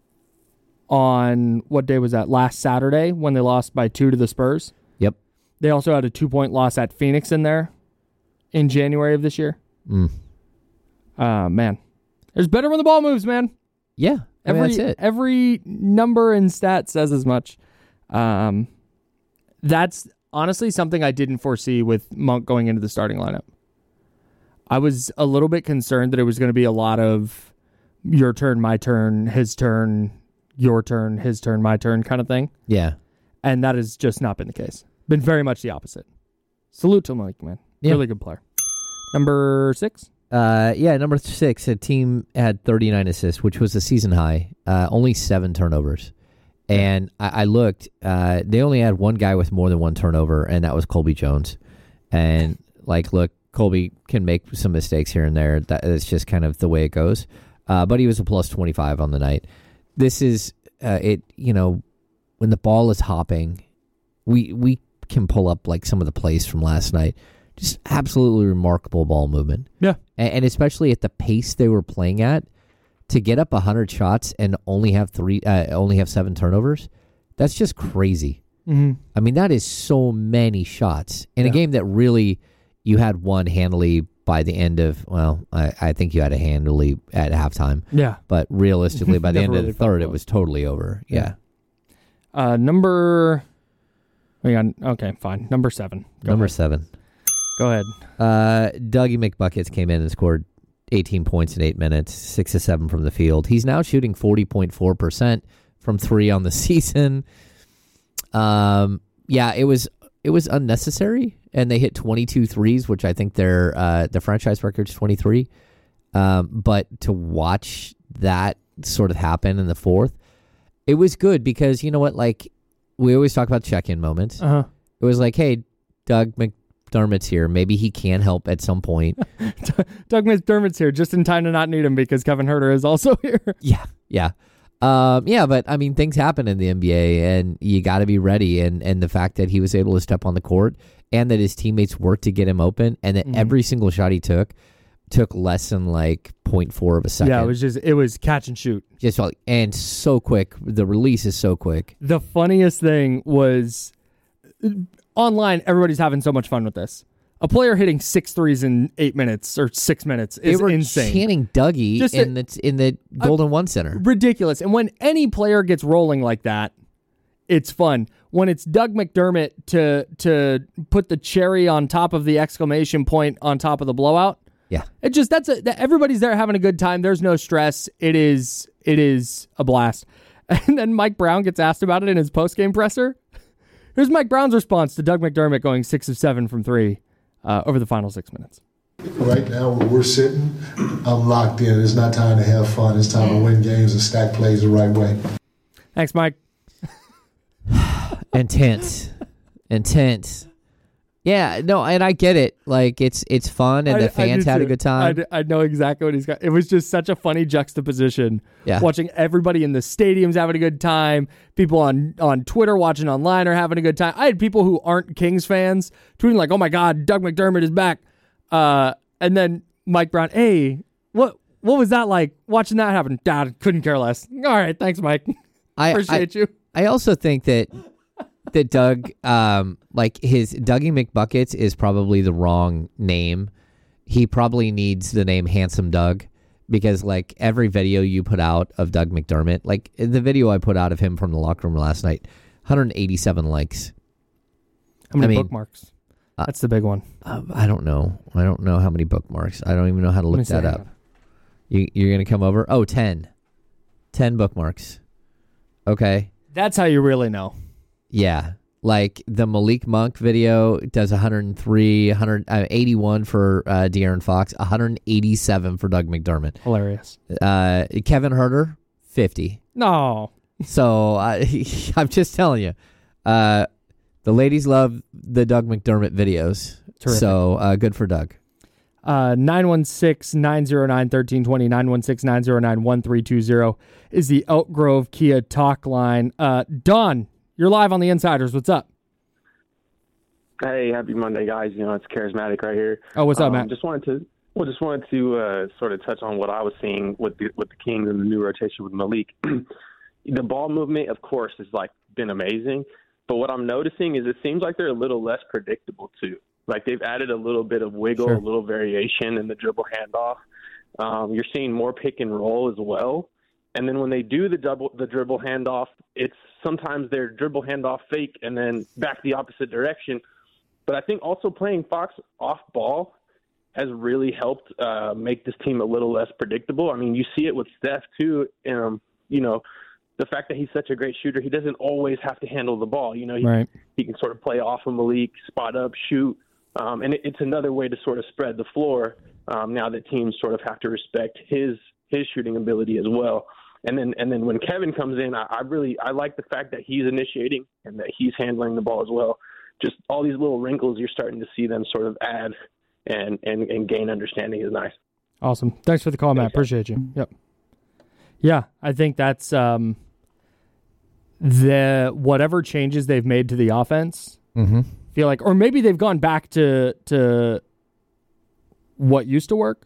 S3: what day was that? Last Saturday when they lost by 2 to the Spurs.
S4: Yep.
S3: They also had a 2-point loss at Phoenix in there in January of this year. Man. There's better when the ball moves, man.
S4: Yeah. That's it.
S3: Every number and stat says as much. That's honestly something I didn't foresee with Monk going into the starting lineup. I was a little bit concerned that it was going to be a lot of your turn, my turn, his turn, your turn, his turn, my turn kind of thing.
S4: Yeah.
S3: And that has just not been the case. Been very much the opposite. Salute to Mike, man.
S4: Yeah.
S3: Really good player. Number 6?
S4: Number 6, a team had 39 assists, which was a season high. Only 7 turnovers. And I looked, they only had one guy with more than 1 turnover, and that was Colby Jones. And, look, Colby can make some mistakes here and there. That's just kind of the way it goes. But he was a plus 25 on the night. This is, when the ball is hopping, we can pull up, some of the plays from last night. Just absolutely remarkable ball movement.
S3: Yeah.
S4: And especially at the pace they were playing at, to get up 100 shots and only have 7 turnovers, that's just crazy.
S3: Mm-hmm.
S4: I mean, that is so many shots in a game that really you had won handily by the end of. Well, I think you had a handily at halftime.
S3: Yeah,
S4: but realistically, by the end of the third,
S3: close.
S4: It was totally over. Yeah.
S3: Number. Okay, fine. Number 7.
S4: Number 7.
S3: Go ahead.
S4: Dougie McBuckets came in and scored 18 points in 8 minutes, 6 of 7 from the field. He's now shooting 40.4% from 3 on the season. It was unnecessary, and they hit 22 threes, which I think their franchise record's 23. But to watch that sort of happen in the fourth, it was good because you know what? We always talk about check-in moments.
S3: Uh-huh.
S4: It was hey, Doug McDermott's here. Maybe he can help at some point.
S3: Doug McDermott's here just in time to not need him because Kevin Huerter is also here.
S4: Yeah. But I mean, things happen in the NBA, and you got to be ready. And the fact that he was able to step on the court, and that his teammates worked to get him open, and that every single shot he took less than 0.4 of a second.
S3: Yeah, it was catch and shoot.
S4: And so quick. The release is so quick.
S3: The funniest thing was online, everybody's having so much fun with this. A player hitting 6 threes in 8 minutes or 6 minutes is insane.
S4: They were chanting Dougie in the Golden One Center.
S3: Ridiculous. And when any player gets rolling like that, it's fun. When it's Doug McDermott to put the cherry on top of the exclamation point on top of the blowout,
S4: yeah,
S3: everybody's there having a good time. There's no stress. It is a blast. And then Mike Brown gets asked about it in his post-game presser. Here's Mike Brown's response to Doug McDermott going 6 of 7 from 3 over the final 6 minutes.
S6: Right now, where we're sitting, I'm locked in. It's not time to have fun. It's time to win games and stack plays the right way.
S3: Thanks, Mike.
S4: Intense. Yeah, no, and I get it. Like, it's fun, and the fans had a good time.
S3: I know exactly what he's got. It was just such a funny juxtaposition. Yeah. Watching everybody in the stadiums having a good time, people on Twitter watching online are having a good time. I had people who aren't Kings fans tweeting like, "Oh my God, Doug McDermott is back," and then Mike Brown, "Hey, what was that like watching that happen?" Dad, couldn't care less. All right, thanks, Mike. Appreciate you.
S4: I also think that Doug, like his Dougie McBuckets is probably the wrong name. He probably needs the name Handsome Doug, because like every video you put out of Doug McDermott, like the video I put out of him from the locker room last night, 187 likes.
S3: How many bookmarks? That's the big one.
S4: I don't know. I don't know how many bookmarks. I don't even know how to look that up. You're going to come over? Oh, 10. 10 bookmarks. Okay.
S3: That's how you really know.
S4: Yeah. Like the Malik Monk video does 103, 81 for De'Aaron Fox, 187 for Doug McDermott.
S3: Hilarious.
S4: Kevin Huerter, 50.
S3: No.
S4: So I'm just telling you, the ladies love the Doug McDermott videos. Terrific. So good for Doug.
S3: 916-909-1320, 916-909-1320 is the Elk Grove Kia talk line. Don, you're live on the Insiders. What's up?
S7: Hey, happy Monday, guys. You know, it's Charismatic right here.
S3: Oh, what's up, Matt?
S7: Just wanted to sort of touch on what I was seeing with the Kings and the new rotation with Malik. The ball movement, of course, has like been amazing, but what I'm noticing is it seems like they're a little less predictable too. Like they've added a little bit of wiggle, a little variation in the dribble handoff. You're seeing more pick and roll as well. And then when they do the dribble handoff, it's sometimes their dribble handoff fake and then back the opposite direction. But I think also playing Fox off ball has really helped make this team a little less predictable. I mean, you see it with Steph too. You know, the fact that he's such a great shooter, he doesn't always have to handle the ball. You know, he can sort of play off of Malik, spot up, shoot. And it's another way to sort of spread the floor now that teams sort of have to respect his shooting ability as well. And then when Kevin comes in, I like the fact that he's initiating and that he's handling the ball as well. Just all these little wrinkles you're starting to see them sort of add and gain understanding is nice.
S3: Awesome. Thanks for the call, Matt. Appreciate you. Yep. Yeah, I think that's the whatever changes they've made to the offense.
S4: Mm-hmm.
S3: Feel like, or maybe they've gone back to what used to work.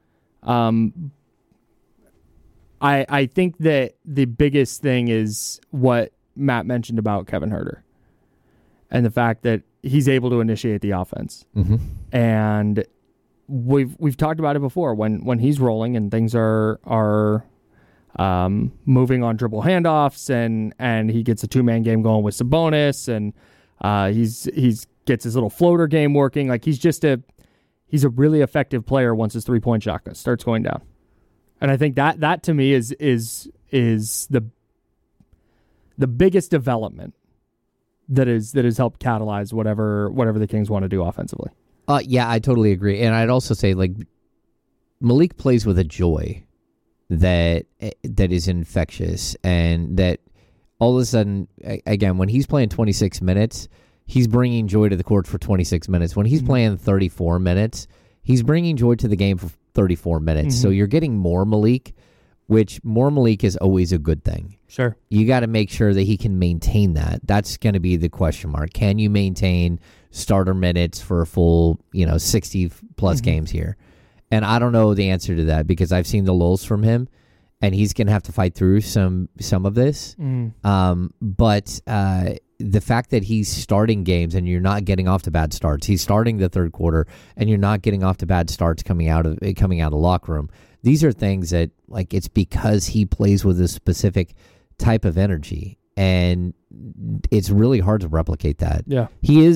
S3: I think that the biggest thing is what Matt mentioned about Kevin Huerter and the fact that he's able to initiate the offense.
S4: Mm-hmm.
S3: And we've talked about it before when he's rolling and things are moving on dribble handoffs and he gets a 2-man game going with Sabonis and he's gets his little floater game working. Like he's a really effective player once his 3-point shot starts going down. And I think that to me is the biggest development that has helped catalyze whatever the Kings want to do offensively.
S4: Yeah, I totally agree. And I'd also say like Malik plays with a joy that is infectious, and that all of a sudden, again, when he's playing 26 minutes, he's bringing joy to the court for 26 minutes. When he's playing 34 minutes, he's bringing joy to the game for 34 minutes. Mm-hmm. So you're getting more Malik, which more Malik is always a good thing.
S3: Sure.
S4: You got to make sure that he can maintain that. That's going to be the question mark. Can you maintain starter minutes for a full, 60-plus games here? And I don't know the answer to that because I've seen the lulls from him, and he's going to have to fight through some of this. But the fact that he's starting games and you're not getting off to bad starts, he's starting the third quarter and you're not getting off to bad starts coming out of the locker room. These are things that, like, it's because he plays with a specific type of energy, and it's really hard to replicate that.
S3: Yeah.
S4: He is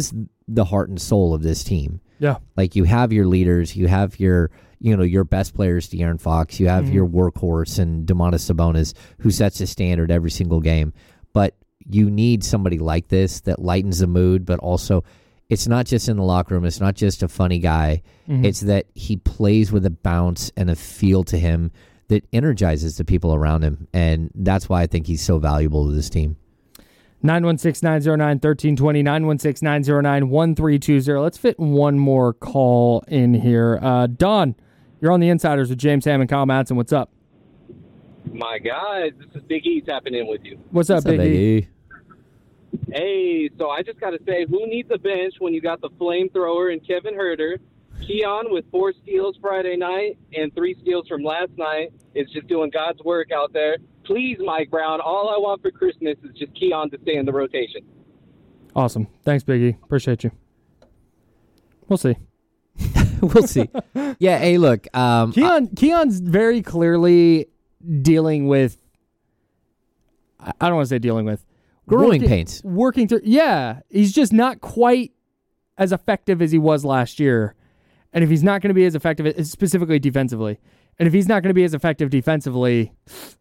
S4: the heart and soul of this team.
S3: Yeah.
S4: Like, you have your leaders, you have your best players, De'Aaron Fox, you have your workhorse and Domantas Sabonis, who sets the standard every single game. But you need somebody like this that lightens the mood, but also it's not just in the locker room. It's not just a funny guy. It's that he plays with a bounce and a feel to him that energizes the people around him. And that's why I think he's so valuable to this team.
S3: 916-909-1320, 916-909-1320. Let's fit one more call in here. Don, you're on the Insiders with James Ham and Kyle Madsen. What's up?
S8: My guys, this is Big E tapping in with you.
S3: What's up, Big E?
S8: Hey, so I just got to say, who needs a bench when you got the flamethrower and Kevin Huerter? Keon with 4 steals Friday night and 3 steals from last night is just doing God's work out there. Please, Mike Brown, all I want for Christmas is just Keon to stay in the rotation.
S3: Awesome. Thanks, Big E. Appreciate you. We'll see.
S4: We'll see. Yeah, hey, look.
S3: Keon's very clearly dealing with, I don't want to say dealing with,
S4: growing pains.
S3: Working through, yeah. He's just not quite as effective as he was last year. And if he's not going to be as effective, specifically defensively, and if he's not going to be as effective defensively,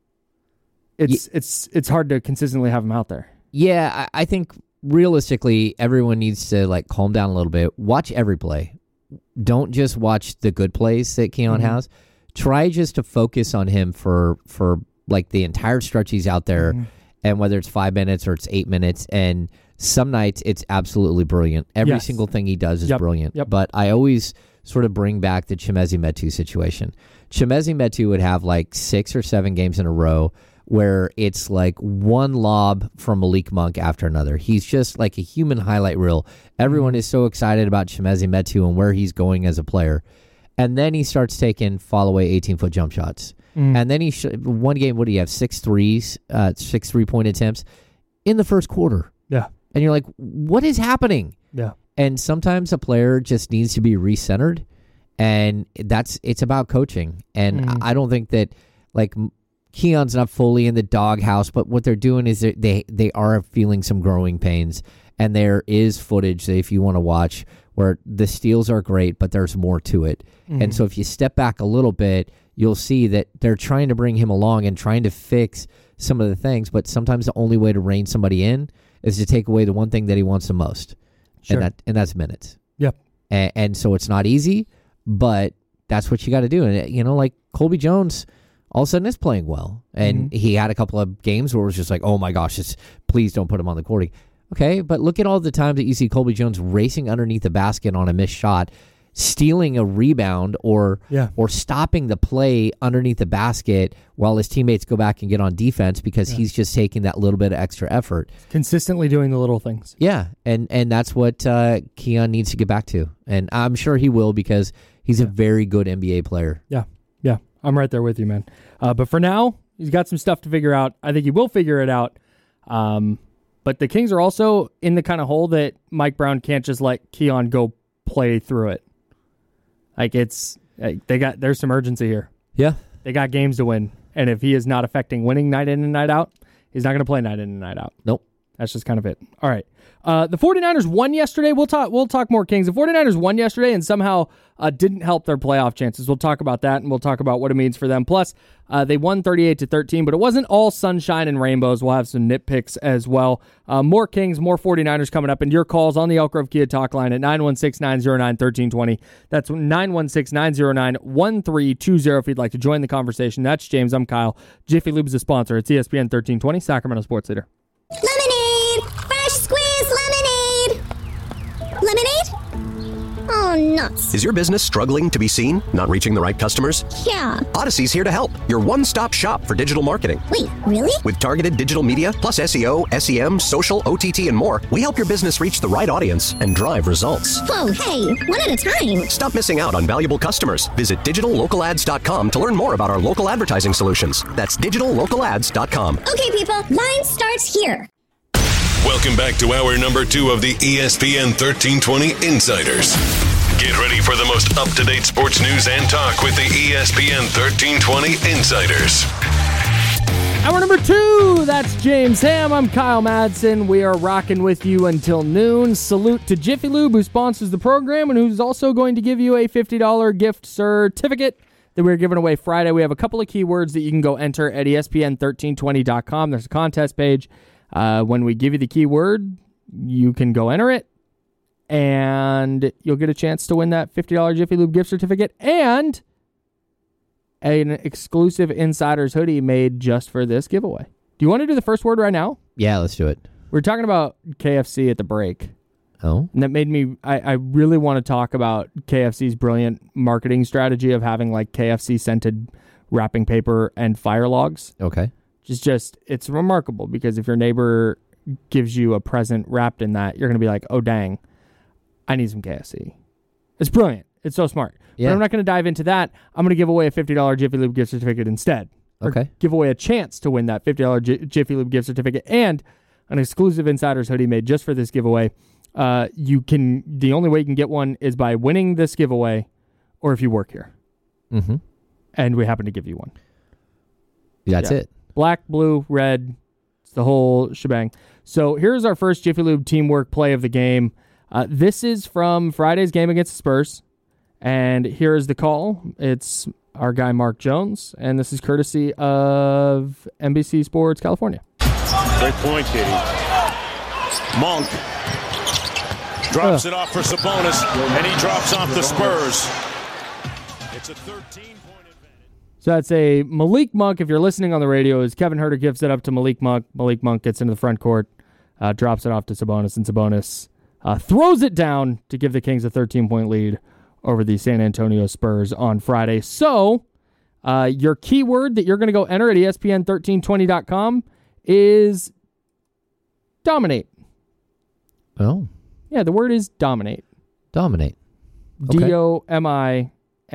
S3: it's hard to consistently have him out there.
S4: Yeah, I think realistically, everyone needs to like calm down a little bit. Watch every play. Don't just watch the good plays that Keon has. Try just to focus on him for like the entire stretch he's out there, and whether it's 5 minutes or it's 8 minutes. And some nights it's absolutely brilliant. Every single thing he does is brilliant. But I always sort of bring back the Chimezie Metu situation. Chimezie Metu would have like 6 or 7 games in a row where it's like one lob from Malik Monk after another. He's just like a human highlight reel. Everyone is so excited about Chimezie Metu and where he's going as a player. And then he starts taking fall-away 18-foot jump shots. And then one game, what do you have, 6 threes, 6 3-point attempts in the first quarter.
S3: Yeah.
S4: And you're like, what is happening?
S3: Yeah.
S4: And sometimes a player just needs to be recentered, and it's about coaching. And I don't think that like Keon's not fully in the doghouse, but what they're doing is they are feeling some growing pains, and there is footage that if you want to watch where the steals are great, but there's more to it. And so if you step back a little bit, you'll see that they're trying to bring him along and trying to fix some of the things, but sometimes the only way to rein somebody in is to take away the one thing that he wants the most. Sure. And that's minutes.
S3: Yep.
S4: And so it's not easy, but that's what you got to do. And, like Colby Jones all of a sudden is playing well. And he had a couple of games where it was just like, oh my gosh, please don't put him on the court. Okay, but look at all the times that you see Colby Jones racing underneath the basket on a missed shot, stealing a rebound or stopping the play underneath the basket while his teammates go back and get on defense because he's just taking that little bit of extra effort.
S3: Consistently doing the little things.
S4: Yeah, and that's what Keon needs to get back to. And I'm sure he will because he's a very good NBA player.
S3: Yeah, I'm right there with you, man. But for now, he's got some stuff to figure out. I think he will figure it out. But the Kings are also in the kind of hole that Mike Brown can't just let Keon go play through it. Like there's some urgency here.
S4: Yeah.
S3: They got games to win. And if he is not affecting winning night in and night out, he's not going to play night in and night out.
S4: Nope.
S3: That's just kind of it. All right. The 49ers won yesterday. We'll talk more Kings. The 49ers won yesterday and somehow didn't help their playoff chances. We'll talk about that, and we'll talk about what it means for them. Plus, they won 38-13, but it wasn't all sunshine and rainbows. We'll have some nitpicks as well. More Kings, more 49ers coming up, and your calls on the Elk Grove Kia talk line at 916-909-1320. That's 916-909-1320 if you'd like to join the conversation. That's James. I'm Kyle. Jiffy Lube is a sponsor. It's ESPN 1320, Sacramento Sports Leader.
S9: Lemonade! Fresh squeezed lemonade! Lemonade? Oh, nuts.
S10: Is your business struggling to be seen? Not reaching the right customers?
S9: Yeah.
S10: Odyssey's here to help. Your one-stop shop for digital marketing.
S9: Wait, really?
S10: With targeted digital media, plus SEO, SEM, social, OTT, and more, we help your business reach the right audience and drive results.
S9: Whoa, hey, one at a time.
S10: Stop missing out on valuable customers. Visit digitallocalads.com to learn more about our local advertising solutions. That's digitallocalads.com.
S9: Okay, people, line starts here.
S2: Welcome back to hour number 2 of the ESPN 1320 Insiders. Get ready for the most up-to-date sports news and talk with the ESPN 1320 Insiders.
S3: Hour number 2, that's James Ham. I'm Kyle Madsen. We are rocking with you until noon. Salute to Jiffy Lube, who sponsors the program and who's also going to give you a $50 gift certificate that we're giving away Friday. We have a couple of keywords that you can go enter at ESPN1320.com. There's a contest page. When we give you the keyword, you can go enter it, and you'll get a chance to win that $50 Jiffy Lube gift certificate and an exclusive Insiders hoodie made just for this giveaway. Do you want to do the first word right now?
S4: Yeah, let's do it.
S3: We're talking about KFC at the break.
S4: Oh?
S3: And that made me, I really want to talk about KFC's brilliant marketing strategy of having like KFC scented wrapping paper and fire logs.
S4: Okay.
S3: It's remarkable because if your neighbor gives you a present wrapped in that, you're going to be like, oh, dang, I need some KFC. It's brilliant. It's so smart.
S4: Yeah.
S3: But I'm not going to dive into that. I'm going to give away a $50 Jiffy Lube gift certificate instead.
S4: Okay.
S3: Or give away a chance to win that $50 Jiffy Lube gift certificate and an exclusive Insiders hoodie made just for this giveaway. The only way you can get one is by winning this giveaway or if you work here.
S4: Mm-hmm.
S3: And we happen to give you one.
S4: That's it.
S3: Black, blue, red. It's the whole shebang. So here's our first Jiffy Lube teamwork play of the game. This is from Friday's game against the Spurs. And here's the call. It's our guy, Mark Jones. And this is courtesy of NBC Sports California.
S11: Great point, Katie. Monk drops it off for Sabonis, and he drops off the Spurs. It's a 13-point advantage.
S3: So that's a Malik Monk. If you're listening on the radio, as Kevin Huerter gives it up to Malik Monk. Malik Monk gets into the front court, drops it off to Sabonis, and Sabonis throws it down to give the Kings a 13-point lead over the San Antonio Spurs on Friday. So your keyword that you're going to go enter at ESPN1320.com is dominate.
S4: Oh.
S3: Yeah, the word is dominate.
S4: Dominate. Okay.
S3: Dominate.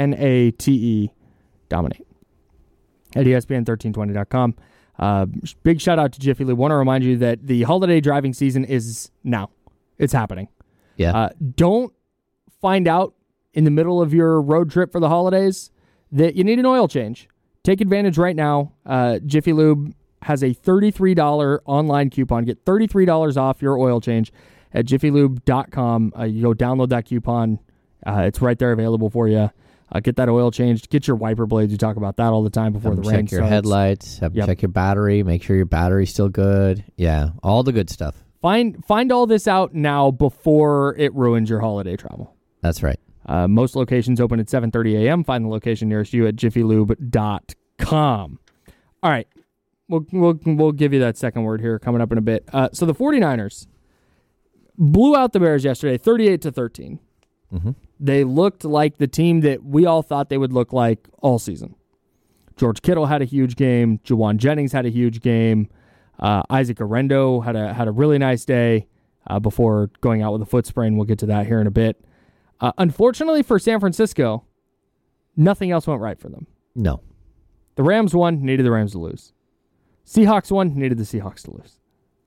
S3: Dominate. At ESPN1320.com. Big shout out to Jiffy Lube. Want to remind you that the holiday driving season is now. It's happening.
S4: Yeah.
S3: Don't find out in the middle of your road trip for the holidays that you need an oil change. Take advantage right now. Jiffy Lube has a $33 online coupon. Get $33 off your oil change at jiffylube.com. You go download that coupon. It's right there available for you. Get that oil changed. Get your wiper blades. We talk about that all the time before the rain
S4: check your
S3: starts.
S4: headlights. Check your battery. Make sure your battery's still good. Yeah, all the good stuff.
S3: Find all this out now before it ruins your holiday travel.
S4: That's right.
S3: Most locations open at 7:30 a.m. Find the location nearest you at jiffylube.com. All right. We'll give you that second word here coming up in a bit. So the 49ers blew out the Bears yesterday, 38-13.
S4: Mm-hmm.
S3: They looked like the team that we all thought they would look like all season. George Kittle had a huge game. Juwan Jennings had a huge game. Isaac Arendo had a really nice day before going out with a foot sprain. We'll get to that here in a bit. Unfortunately for San Francisco, nothing else went right for them.
S4: No.
S3: The Rams won, needed the Rams to lose. Seahawks won, needed the Seahawks to lose.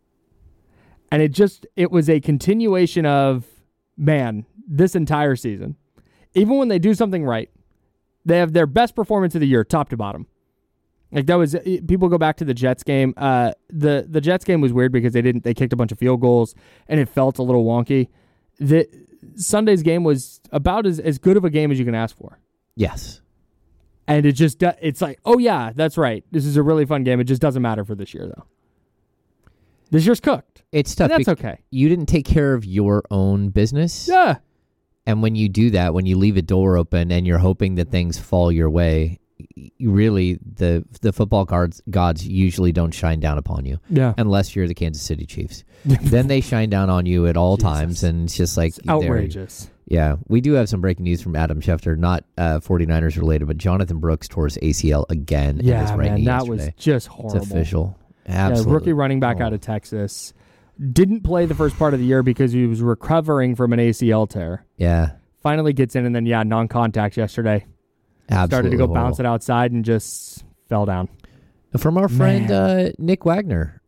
S3: And it was a continuation of, man, this entire season. Even when they do something right, they have their best performance of the year, top to bottom. Like that was, people go back to the Jets game. The Jets game was weird because they kicked a bunch of field goals and it felt a little wonky. Sunday's game was about as good of a game as you can ask for.
S4: Yes.
S3: And it's like, oh yeah, that's right. This is a really fun game. It just doesn't matter for this year though. This year's cooked.
S4: It's tough.
S3: And that's okay.
S4: You didn't take care of your own business.
S3: Yeah.
S4: And when you do that, when you leave a door open and you're hoping that things fall your way, really the football gods usually don't shine down upon you.
S3: Yeah.
S4: Unless you're the Kansas City Chiefs. Then they shine down on you at all times, and it's just like...
S3: It's outrageous.
S4: Yeah. We do have some breaking news from Adam Schefter, not 49ers related, but Jonathan Brooks tore his ACL again.
S3: Yeah,
S4: in his right knee
S3: that
S4: yesterday.
S3: was just horrible.
S4: It's official. Absolutely.
S3: Yeah, rookie running back out of Texas. Didn't play the first part of the year because he was recovering from an ACL tear.
S4: Yeah.
S3: Finally gets in, and then, non-contact yesterday.
S4: Absolutely
S3: started to go
S4: horrible.
S3: bounce it outside and just fell down.
S4: From our friend Nick Wagner,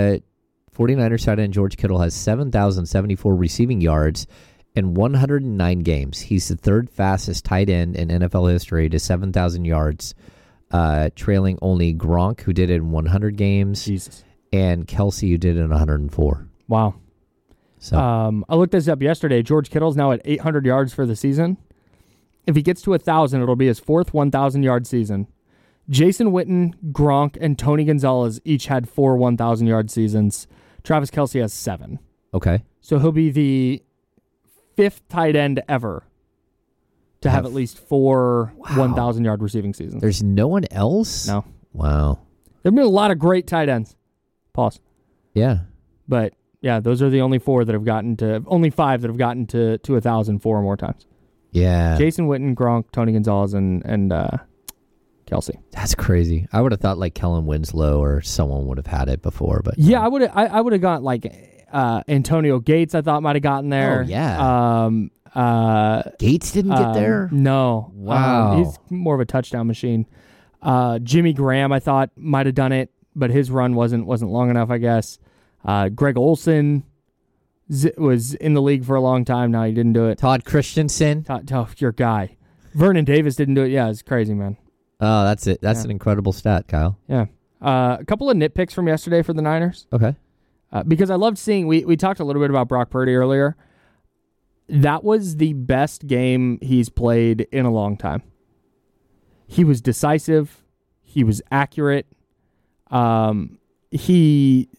S4: 49ers tight end George Kittle has 7,074 receiving yards in 109 games. He's the third fastest tight end in NFL history to 7,000 yards trailing only Gronk, who did it in 100 games,
S3: Jesus,
S4: and Kelsey, who did it in 104.
S3: Wow.
S4: So
S3: I looked this up yesterday. George Kittle's now at 800 yards for the season. If he gets to 1,000, it'll be his fourth 1,000-yard season. Jason Witten, Gronk, and Tony Gonzalez each had 4 1,000-yard seasons. Travis Kelce has 7.
S4: Okay.
S3: So he'll be the 5th tight end ever to have at least 4 1,000-yard receiving seasons.
S4: There's no one else?
S3: No.
S4: Wow.
S3: There have been a lot of great tight ends. Pause.
S4: Yeah.
S3: But, yeah, those are the only 5 that have gotten to 1,000 4 or more times.
S4: Yeah.
S3: Jason Witten, Gronk, Tony Gonzalez, and Kelsey.
S4: That's crazy. I would have thought like Kellen Winslow or someone would have had it before, but
S3: yeah, I would have got like Antonio Gates. I thought might have gotten there.
S4: Oh yeah. Gates didn't get there.
S3: No.
S4: Wow.
S3: He's more of a touchdown machine. Jimmy Graham, I thought might have done it, but his run wasn't long enough, I guess. Greg Olsen was in the league for a long time. Now he didn't do it.
S4: Todd Christensen.
S3: Your guy. Vernon Davis didn't do it. Yeah, it's crazy, man.
S4: Oh, that's it. That's an incredible stat, Kyle.
S3: Yeah. A couple of nitpicks from yesterday for the Niners.
S4: Okay.
S3: Because I loved seeing, we talked a little bit about Brock Purdy earlier. That was the best game he's played in a long time. He was decisive. He was accurate. He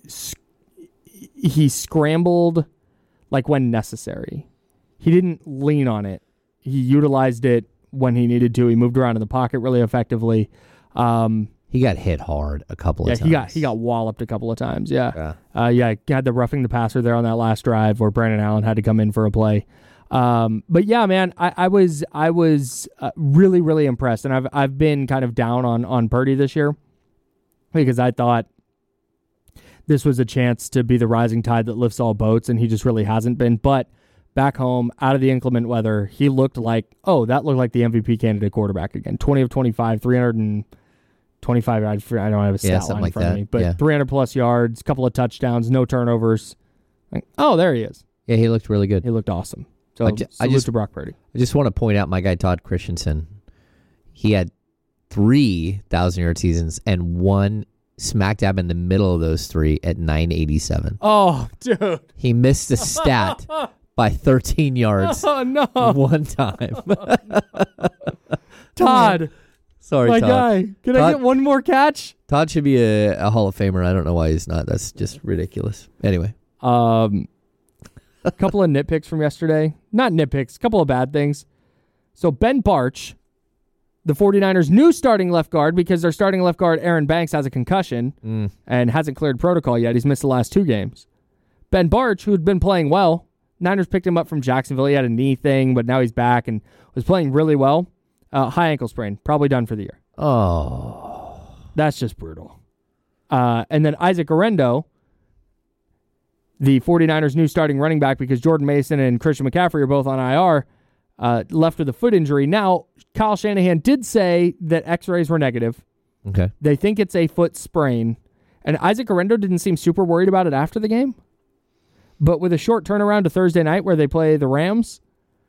S3: scrambled like when necessary. He didn't lean on it. He utilized it when he needed to. He moved around in the pocket really effectively.
S4: He got hit hard a couple of times.
S3: He got walloped a couple of times. Yeah. He had the roughing the passer there on that last drive where Brandon Allen had to come in for a play. But yeah, man, I was really, really impressed, and I've been kind of down on Purdy this year because I thought this was a chance to be the rising tide that lifts all boats, and he just really hasn't been. But back home, out of the inclement weather, he looked like the MVP candidate quarterback again. 20 of 25, 325. I don't have a stat line in front of me, but 300-plus yards, couple of touchdowns, no turnovers. There he is.
S4: Yeah, he looked really good.
S3: He looked awesome. So salute to Brock Purdy.
S4: I just want to point out my guy Todd Christensen. He had 3 1,000-yard seasons and one smack dab in the middle of those 3 at 987.
S3: Oh, dude.
S4: He missed the stat by 13 yards.
S3: Oh, no.
S4: One time.
S3: Todd.
S4: Sorry,
S3: my
S4: Todd.
S3: guy. Can I get one more catch?
S4: Todd should be a Hall of Famer. I don't know why he's not. That's just ridiculous. Anyway.
S3: A couple of nitpicks from yesterday. Not nitpicks, a couple of bad things. So Ben Barch, the 49ers' new starting left guard, because their starting left guard, Aaron Banks, has a concussion and hasn't cleared protocol yet. He's missed the last 2 games. Ben Barch, who had been playing well, Niners picked him up from Jacksonville. He had a knee thing, but now he's back and was playing really well. High ankle sprain, probably done for the year.
S4: Oh.
S3: That's just brutal. And then Isaac Orendo, the 49ers' new starting running back, because Jordan Mason and Christian McCaffrey are both on IR, left with a foot injury. Now, Kyle Shanahan did say that x-rays were negative.
S4: Okay.
S3: They think it's a foot sprain. And Isaac Orendo didn't seem super worried about it after the game. But with a short turnaround to Thursday night where they play the Rams,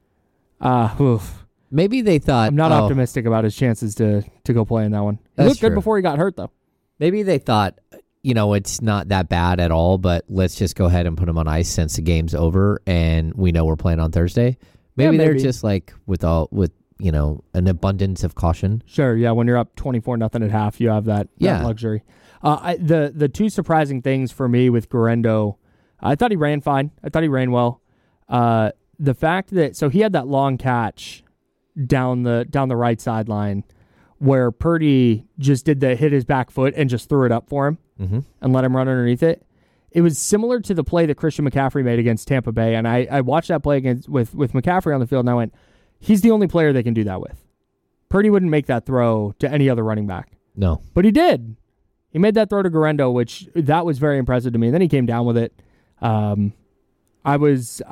S4: maybe they thought...
S3: I'm not optimistic about his chances to go play in that one. He looked good before he got hurt, though.
S4: Maybe they thought, it's not that bad at all, but let's just go ahead and put him on ice since the game's over and we know we're playing on Thursday. Maybe they're just like with an abundance of caution.
S3: Sure, yeah. When you're up 24-0 at half, you have that luxury. The 2 surprising things for me with Orendo, I thought he ran fine. I thought he ran well. The fact that he had that long catch down the right sideline where Purdy just hit his back foot and just threw it up for him and let him run underneath it. It was similar to the play that Christian McCaffrey made against Tampa Bay, and I watched that play with McCaffrey on the field, and I went, he's the only player they can do that with. Purdy wouldn't make that throw to any other running back.
S4: No.
S3: But he did. He made that throw to Orendo, which that was very impressive to me. And then he came down with it. I was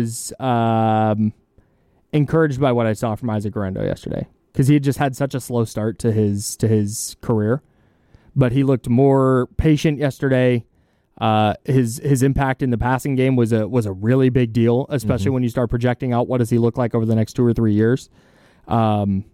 S3: encouraged by what I saw from Isaac Orendo yesterday because he had just had such a slow start to his career, but he looked more patient yesterday. His impact in the passing game was a really big deal, especially when you start projecting out what does he look like over the next 2 or 3 years.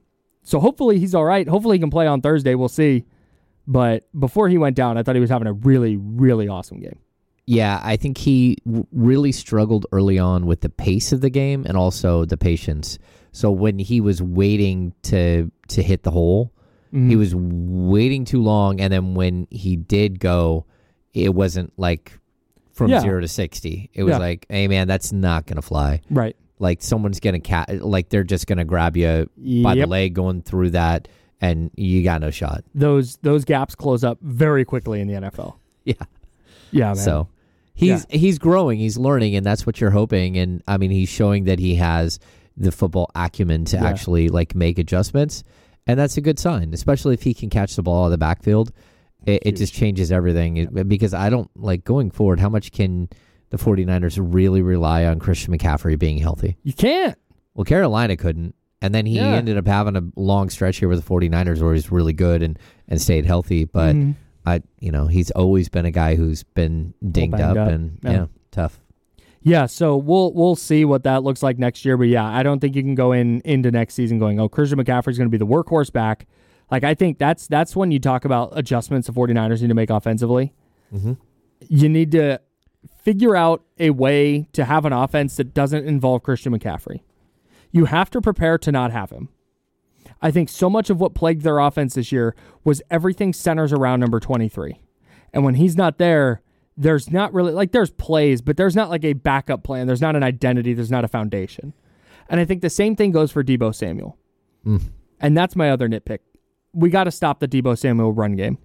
S3: So hopefully he's all right. Hopefully he can play on Thursday. We'll see. But before he went down, I thought he was having a really, really awesome game.
S4: Yeah, I think he really struggled early on with the pace of the game and also the patience. So when he was waiting to hit the hole, he was waiting too long. And then when he did go, it wasn't like from 0 to 60. It was like, hey, man, that's not going to fly.
S3: Right.
S4: Like someone's going to like they're just going to grab you by the leg going through that, and you got no shot.
S3: Those gaps close up very quickly in the NFL.
S4: Yeah.
S3: Yeah, man.
S4: So he's growing, he's learning, and that's what you're hoping. And I mean, he's showing that he has the football acumen to actually like make adjustments, and that's a good sign, especially if he can catch the ball out of the backfield. It just changes everything, because I don't like going forward. How much can the 49ers really rely on Christian McCaffrey being healthy?
S3: You can't.
S4: Well, Carolina couldn't. And then he ended up having a long stretch here with the 49ers where he's really good and stayed healthy. But, he's always been a guy who's been dinged up and tough.
S3: Yeah, so we'll see what that looks like next year. But, I don't think you can go into next season going, Christian McCaffrey's going to be the workhorse back. Like, I think that's when you talk about adjustments the 49ers need to make offensively. Mm-hmm. You need to figure out a way to have an offense that doesn't involve Christian McCaffrey. You have to prepare to not have him. I think so much of what plagued their offense this year was everything centers around number 23. And when he's not there, there's not really, like, there's plays, but there's not like a backup plan. There's not an identity. There's not a foundation. And I think the same thing goes for Deebo Samuel. And that's my other nitpick. We got to stop the Deebo Samuel run game.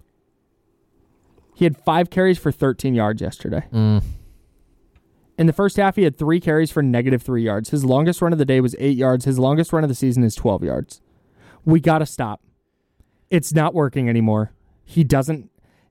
S3: He had 5 carries for 13 yards yesterday. In the first half, he had 3 carries for -3 yards. His longest run of the day was 8 yards. His longest run of the season is 12 yards. We got to stop. It's not working anymore. He doesn't...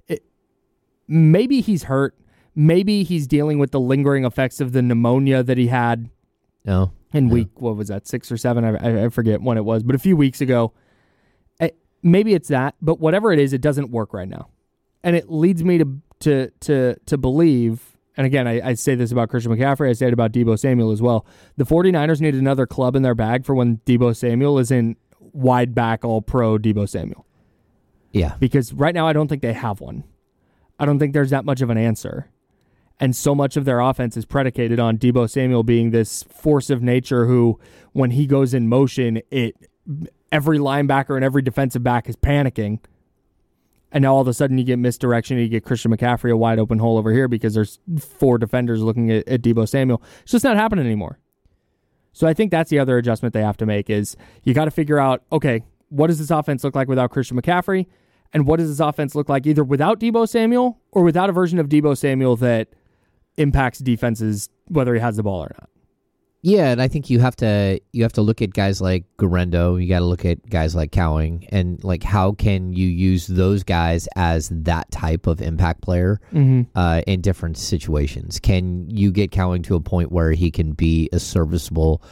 S3: maybe he's hurt. Maybe he's dealing with the lingering effects of the pneumonia that he had in week, what was that, 6 or 7? I forget when it was, but a few weeks ago. Maybe it's that, but whatever it is, it doesn't work right now. And it leads me to believe... And again, I say this about Christian McCaffrey. I say it about Deebo Samuel as well. The 49ers need another club in their bag for when Deebo Samuel is in wide back all-pro Deebo Samuel.
S4: Yeah.
S3: Because right now I don't think they have one. I don't think there's that much of an answer. And so much of their offense is predicated on Deebo Samuel being this force of nature who, when he goes in motion, every linebacker and every defensive back is panicking. And now all of a sudden you get misdirection and you get Christian McCaffrey a wide open hole over here because there's 4 defenders looking at Deebo Samuel. It's just not happening anymore. So I think that's the other adjustment they have to make is you got to figure out, okay, what does this offense look like without Christian McCaffrey? And what does this offense look like either without Deebo Samuel or without a version of Deebo Samuel that impacts defenses whether he has the ball or not?
S4: Yeah, and I think you have to look at guys like Guerendo. You got to look at guys like Cowing, and like how can you use those guys as that type of impact player in different situations? Can you get Cowing to a point where he can be a serviceable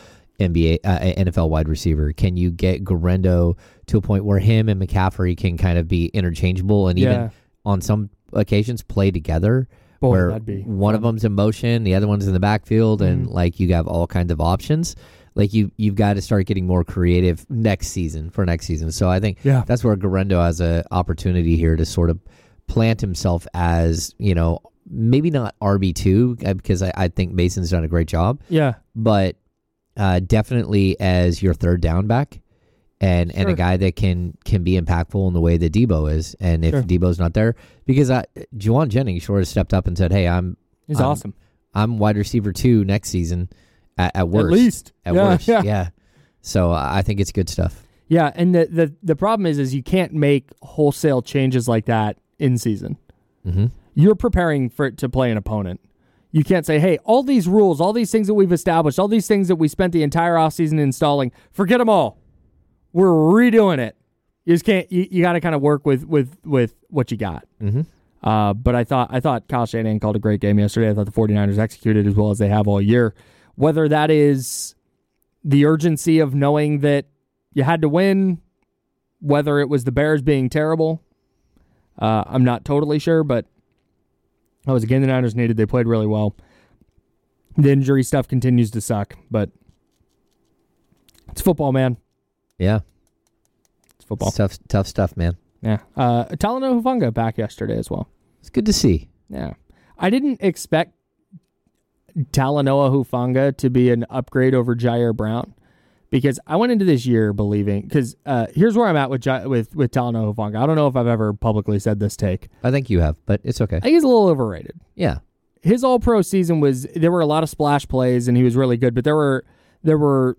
S4: NFL wide receiver? Can you get Guerendo to a point where him and McCaffrey can kind of be interchangeable and even on some occasions play together?
S3: Boy,
S4: where one of them's in motion, the other one's in the backfield, and like you have all kinds of options. Like you've got to start getting more creative next season. So I think that's where Guerendo has an opportunity here to sort of plant himself as, maybe not RB2 because I think Mason's done a great job.
S3: Yeah,
S4: but definitely as your third down back. And a guy that can be impactful in the way that Deebo is. And if Deebo's not there, because Juwan Jennings sure has stepped up and said, hey,
S3: He's awesome.
S4: I'm wide receiver 2 next season at worst.
S3: At least.
S4: At worst, yeah. So I think it's good stuff.
S3: Yeah, and the problem is you can't make wholesale changes like that in season.
S4: Mm-hmm.
S3: You're preparing for it to play an opponent. You can't say, hey, all these rules, all these things that we've established, all these things that we spent the entire offseason installing, forget them all. We're redoing it. You just can't. You got to kind of work with what you got.
S4: Mm-hmm.
S3: But I thought Kyle Shanahan called a great game yesterday. I thought the 49ers executed as well as they have all year. Whether that is the urgency of knowing that you had to win, whether it was the Bears being terrible, I'm not totally sure. But that was a game the Niners needed. They played really well. The injury stuff continues to suck, but it's football, man.
S4: Yeah.
S3: football.
S4: Tough stuff, man.
S3: Yeah. Talanoa Hufanga back yesterday as well.
S4: It's good to see.
S3: Yeah. I didn't expect Talanoa Hufanga to be an upgrade over Jair Brown, because I went into this year believing, because here's where I'm at with Talanoa Hufanga. I don't know if I've ever publicly said this take.
S4: I think you have, but it's okay.
S3: I think he's a little overrated.
S4: Yeah.
S3: His all-pro season there were a lot of splash plays, and he was really good, but there were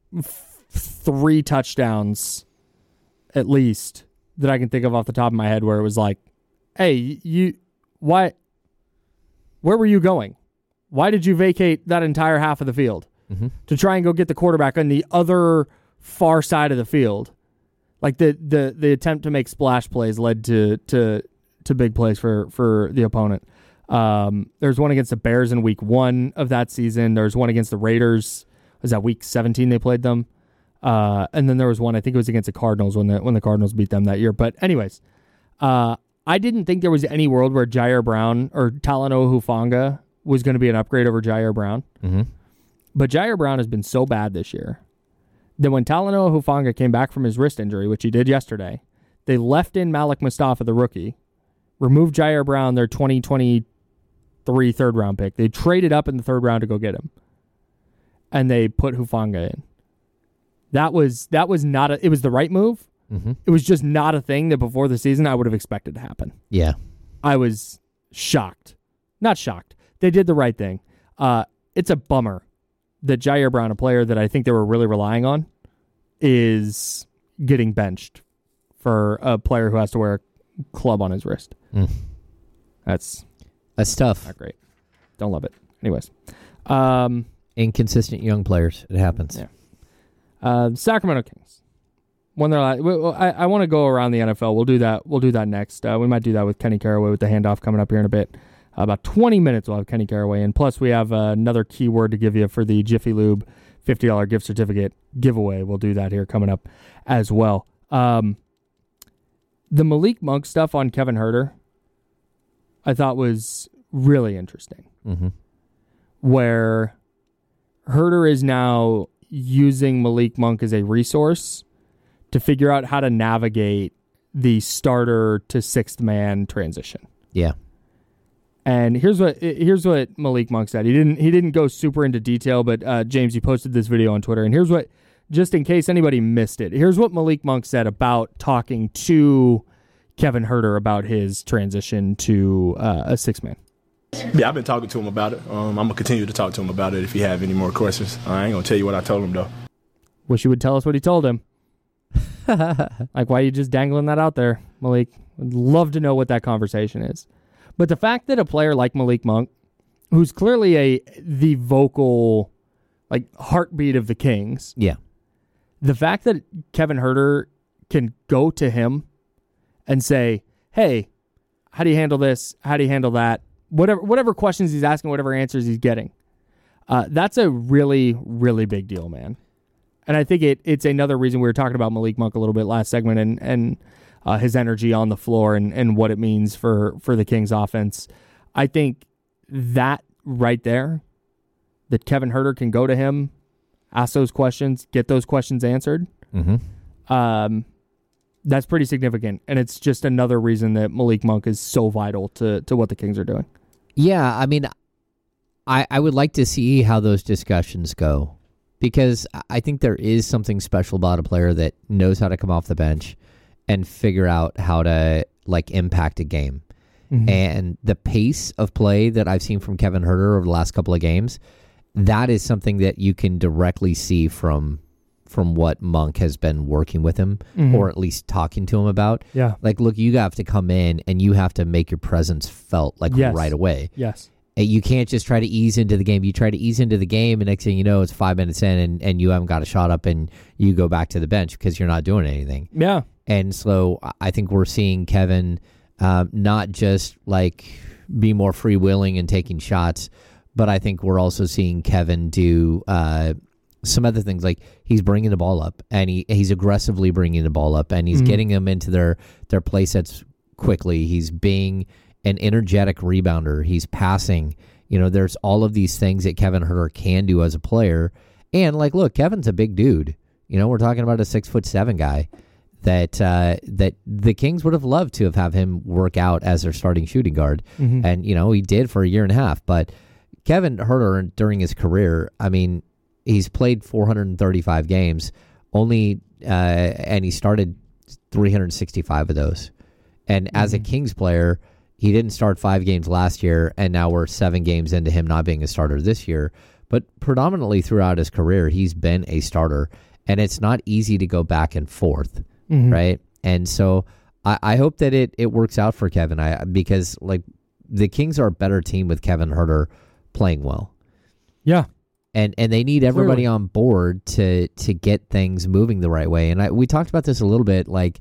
S3: 3 touchdowns at least that I can think of off the top of my head where it was like, hey, where were you going? Why did you vacate that entire half of the field to try and go get the quarterback on the other far side of the field? Like the attempt to make splash plays led to big plays for the opponent. There's one against the Bears in week 1 of that season. There's one against the Raiders. Was that week 17 they played them? And then there was one, I think it was against the Cardinals when the Cardinals beat them that year. But anyways, I didn't think there was any world where Jair Brown or Talanoa Hufanga was going to be an upgrade over Jair Brown.
S4: Mm-hmm.
S3: But Jair Brown has been so bad this year that when Talanoa Hufanga came back from his wrist injury, which he did yesterday, they left in Malik Mustafa, the rookie, removed Jair Brown, their 2023 third-round pick. They traded up in the third round to go get him, and they put Hufanga in. That was not it was the right move.
S4: Mm-hmm.
S3: It was just not a thing that before the season I would have expected to happen.
S4: Yeah.
S3: I was shocked. Not shocked. They did the right thing. It's a bummer that Jair Brown, a player that I think they were really relying on, is getting benched for a player who has to wear a club on his wrist. That's
S4: tough.
S3: Not great. Don't love it. Anyways.
S4: Inconsistent young players. It happens.
S3: Yeah. Sacramento Kings. When they're I want to go around the NFL. We'll do that next. We might do that with Kenny Caraway with the handoff coming up here in a bit. About 20 minutes we'll have Kenny Caraway in. Plus we have another keyword to give you for the Jiffy Lube $50 gift certificate giveaway. We'll do that here coming up as well. The Malik Monk stuff on Kevin Huerter I thought was really interesting.
S4: Mm-hmm.
S3: Where Huerter is now using Malik Monk as a resource to figure out how to navigate the starter to sixth man transition.
S4: Yeah.
S3: And here's what Malik Monk said. He didn't go super into detail, but James, you posted this video on Twitter, and here's what, just in case anybody missed it, here's what Malik Monk said about talking to Kevin Huerter about his transition to a sixth man.
S12: Yeah, I've been talking to him about it. I'm going to continue to talk to him about it if you have any more questions. I ain't going to tell you what I told him, though.
S3: Wish you would tell us what he told him. Like, why are you just dangling that out there, Malik? I'd love to know what that conversation is. But the fact that a player like Malik Monk, who's clearly the vocal, like, heartbeat of the Kings,
S4: yeah,
S3: the fact that Kevin Huerter can go to him and say, hey, how do you handle this? How do you handle that? Whatever questions he's asking, whatever answers he's getting, that's a really, really big deal, man. And I think it's another reason we were talking about Malik Monk a little bit last segment and his energy on the floor and what it means for the Kings offense. I think that right there, that Kevin Huerter can go to him, ask those questions, get those questions answered, that's pretty significant. And it's just another reason that Malik Monk is so vital to what the Kings are doing.
S4: Yeah, I mean, I would like to see how those discussions go, because I think there is something special about a player that knows how to come off the bench and figure out how to, like, impact a game. Mm-hmm. And the pace of play that I've seen from Kevin Huerter over the last couple of games, that is something that you can directly see from what Monk has been working with him, or at least talking to him about.
S3: Yeah.
S4: Like, look, you have to come in and you have to make your presence felt, like, right away.
S3: Yes.
S4: You can't just try to ease into the game. You try to ease into the game, and next thing you know, it's 5 minutes in, and you haven't got a shot up, and you go back to the bench because you're not doing anything.
S3: Yeah.
S4: And so I think we're seeing Kevin not just, like, be more freewheeling and taking shots, but I think we're also seeing Kevin do some other things. Like, he's bringing the ball up, and he's aggressively bringing the ball up, and he's getting them into their play sets quickly. He's being an energetic rebounder. He's passing. You know, there's all of these things that Kevin Huerter can do as a player. And, like, look, Kevin's a big dude. You know, we're talking about a 6'7" guy that the Kings would have loved to have him work out as their starting shooting guard.
S3: Mm-hmm.
S4: And, he did for a year and a half. But Kevin Huerter, during his career, I mean, he's played 435 games, and he started 365 of those. And as a Kings player, he didn't start 5 games last year, and now we're 7 games into him not being a starter this year. But predominantly throughout his career, he's been a starter, and it's not easy to go back and forth, right? And so I hope that it works out for Kevin, because like the Kings are a better team with Kevin Huerter playing well.
S3: Yeah.
S4: And they need everybody on board to get things moving the right way. And we talked about this a little bit, like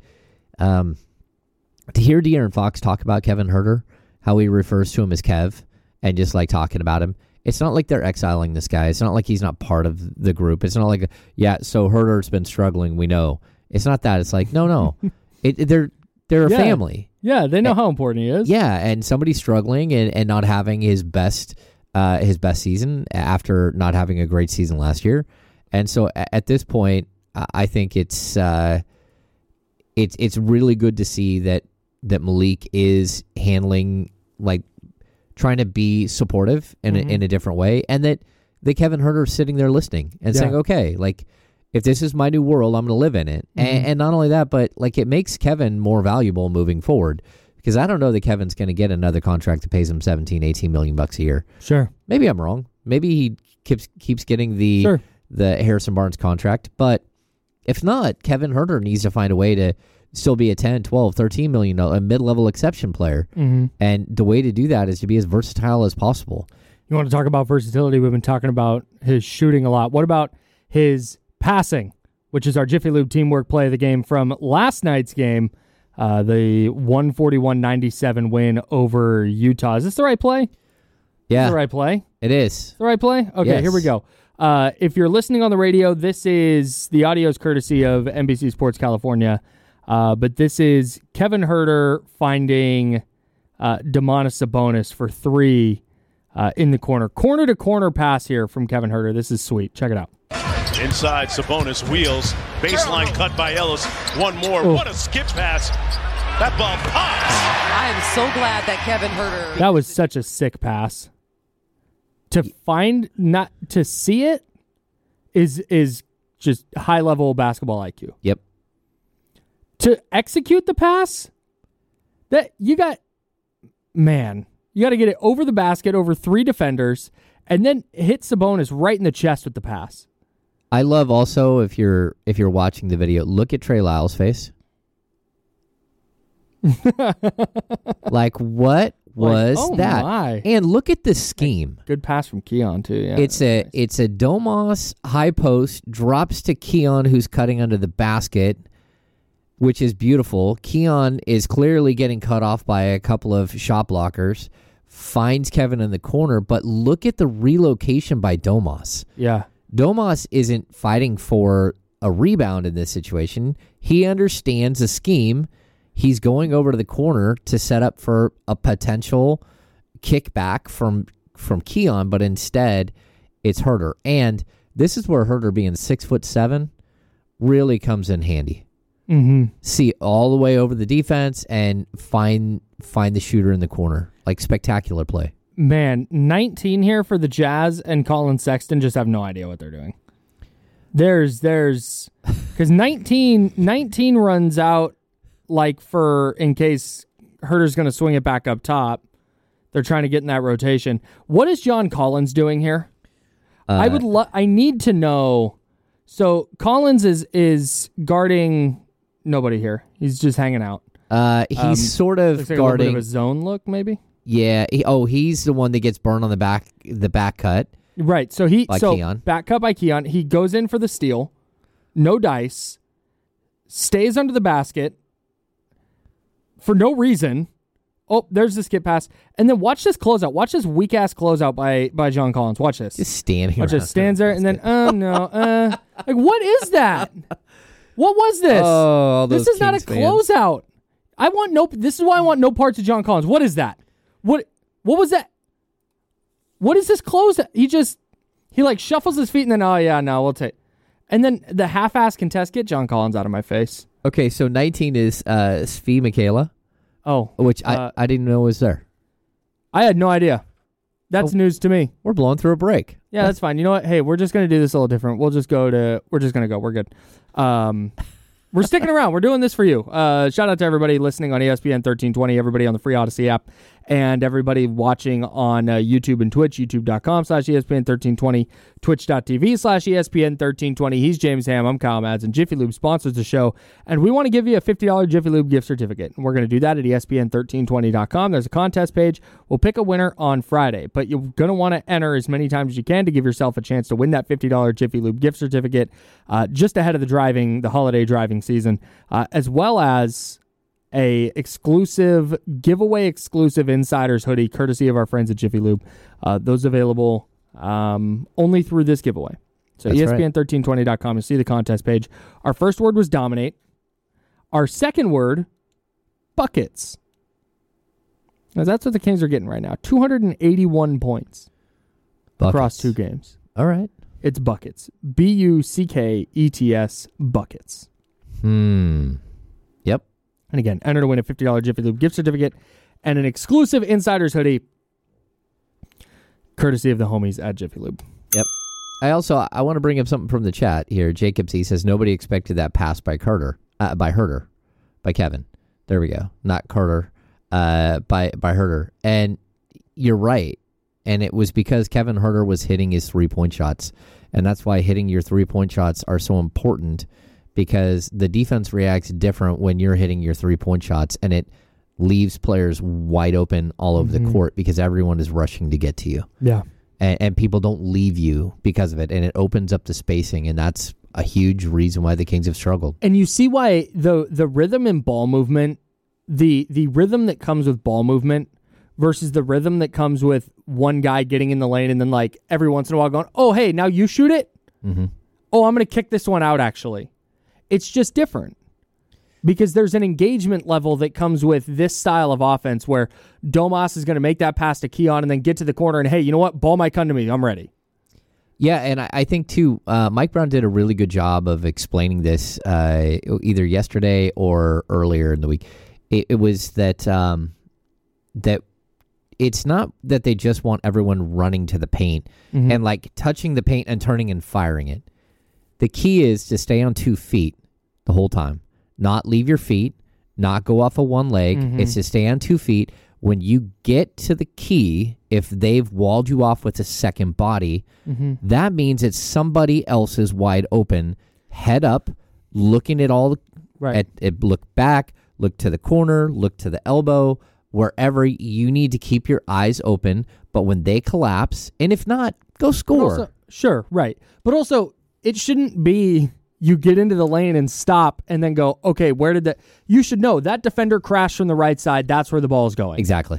S4: to hear De'Aaron Fox talk about Kevin Huerter, how he refers to him as Kev, and just like talking about him. It's not like they're exiling this guy. It's not like he's not part of the group. It's not like, so Huerter's been struggling, we know. It's not that. It's like, no. They're a family.
S3: Yeah, they know how important he is.
S4: Yeah, and somebody's struggling and not having his best season after not having a great season last year. And so at this point, I think it's really good to see that Malik is handling, like, trying to be supportive in a different way, and that Kevin Huerter is sitting there listening and saying, okay, like, if this is my new world, I'm going to live in it. And not only that, but like it makes Kevin more valuable moving forward, because I don't know that Kevin's going to get another contract that pays him $17-18 million a year.
S3: Sure.
S4: Maybe I'm wrong. Maybe he keeps getting the Harrison Barnes contract, but if not, Kevin Huerter needs to find a way to still be a $10, $12, $13 million, a mid-level exception player. And the way to do that is to be as versatile as possible.
S3: You want to talk about versatility? We've been talking about his shooting a lot. What about his passing, which is our Jiffy Lube teamwork play of the game from last night's game, the 141-97 win over Utah. Is this the right play?
S4: Yeah.
S3: Is this the right play?
S4: It is.
S3: The right play? Okay,
S4: yes.
S3: Here we go. If you're listening on the radio, the audio is courtesy of NBC Sports California. But this is Kevin Huerter finding Domantas Sabonis for 3 in the corner. Corner-to-corner pass here from Kevin Huerter. This is sweet. Check it out.
S11: Inside, Sabonis wheels. Baseline cut by Ellis. One more.
S3: Oh.
S11: What a skip pass. That ball pops.
S13: I am so glad that Kevin Huerter...
S3: That was such a sick pass. Not to see it is just high-level basketball IQ.
S4: Yep.
S3: To execute the pass, you got to get it over the basket, over 3 defenders, and then hit Sabonis right in the chest with the pass.
S4: I love also, if you're watching the video, look at Trey Lyles' face. Like, what was that?
S3: My.
S4: And look at the scheme.
S3: Good pass from Keon too. Yeah,
S4: it's a Domas high post, drops to Keon, who's cutting under the basket, which is beautiful. Keon is clearly getting cut off by a couple of shot blockers, finds Kevin in the corner, but look at the relocation by Domas.
S3: Yeah.
S4: Domas isn't fighting for a rebound in this situation. He understands the scheme. He's going over to the corner to set up for a potential kickback from Keon, but instead it's Huerter. And this is where Huerter being 6'7" really comes in handy. See all the way over the defense and find the shooter in the corner. Like, spectacular play.
S3: Man, 19 here for the Jazz, and Colin Sexton just have no idea what they're doing. There's because 19 runs out, like, in case Huerter's going to swing it back up top. They're trying to get in that rotation. What is John Collins doing here? I need to know. So Collins is guarding nobody here. He's just hanging out.
S4: He's sort of
S3: looks like
S4: guarding
S3: a little bit of a zone look, maybe.
S4: Yeah. He's the one that gets burned on the back cut.
S3: Right. So
S4: Keon.
S3: Back cut by Keon. He goes in for the steal. No dice. Stays under the basket for no reason. Oh, there's the skip pass. And then watch this closeout. Watch this weak-ass closeout by John Collins. Watch this.
S4: Just standing
S3: Watch
S4: around.
S3: this. Stands there, and then, like, what is that? What was this?
S4: Oh,
S3: this is not a closeout. This is why I want no parts of John Collins. What is that? What was that? What is this closeout? He like shuffles his feet, and then, we'll take. And then the half-ass contest, get John Collins out of my face.
S4: Okay, so 19 is Svi Michaela.
S3: Oh.
S4: Which I didn't know was there.
S3: I had no idea. That's news to me.
S4: We're blowing through a break.
S3: Yeah, that's fine. You know what? Hey, we're just going to do this a little different. We're just going to go. We're good. We're sticking around. We're doing this for you. Shout out to everybody listening on ESPN 1320, everybody on the free Odyssey app, and everybody watching on YouTube and Twitch, youtube.com/ESPN1320, twitch.tv/ESPN1320. He's James Ham. I'm Kyle Madsen. Jiffy Lube sponsors the show, and we want to give you a $50 Jiffy Lube gift certificate. And we're going to do that at ESPN1320.com. There's a contest page. We'll pick a winner on Friday, but you're going to want to enter as many times as you can to give yourself a chance to win that $50 Jiffy Lube gift certificate just ahead of the holiday driving season, as well as a giveaway exclusive Insiders hoodie courtesy of our friends at Jiffy Lube. Those available only through this giveaway. So ESPN1320.com, you'll see the contest page. Our first word was dominate. Our second word, buckets. Now that's what the Kings are getting right now. 281 points across 2 games.
S4: All right.
S3: It's buckets. Buckets. Buckets.
S4: Yep.
S3: And again, enter to win a $50 Jiffy Lube gift certificate and an exclusive Insiders hoodie courtesy of the homies at Jiffy Lube.
S4: Yep. I want to bring up something from the chat here. Jacobs, he says nobody expected that pass by Kevin. There we go. Not Carter, by Herter. And you're right. And it was because Kevin Herter was hitting his 3-point shots. And that's why hitting your 3-point shots are so important, because the defense reacts different when you're hitting your 3-point shots, and it leaves players wide open all over the court because everyone is rushing to get to you.
S3: Yeah.
S4: And people don't leave you because of it, and it opens up the spacing, and that's a huge reason why the Kings have struggled.
S3: And you see why the rhythm in ball movement, the rhythm that comes with ball movement versus the rhythm that comes with one guy getting in the lane and then like every once in a while going, oh, hey, now you shoot it?
S4: Mm-hmm.
S3: Oh, I'm going to kick this one out, actually. It's just different because there's an engagement level that comes with this style of offense where Domas is going to make that pass to Keon and then get to the corner and, hey, you know what? Ball might come to me. I'm ready.
S4: Yeah, and I think, too, Mike Brown did a really good job of explaining this either yesterday or earlier in the week. It was that that it's not that they just want everyone running to the paint and like touching the paint and turning and firing it. The key is to stay on 2 feet the whole time, not leave your feet, not go off of one leg. It's to stay on 2 feet. When you get to the key, if they've walled you off with a second body, that means it's somebody else's wide open, head up, looking at all, look back, look to the corner, look to the elbow, wherever you need to keep your eyes open. But when they collapse, and if not, go score.
S3: Also, sure, right. But also, it shouldn't be you get into the lane and stop and then go, okay, where did that? You should know that defender crashed from the right side. That's where the ball is going.
S4: Exactly.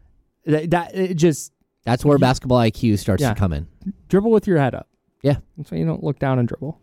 S3: That's
S4: where basketball IQ starts to come in.
S3: Dribble with your head up.
S4: Yeah.
S3: That's why you don't look down and dribble.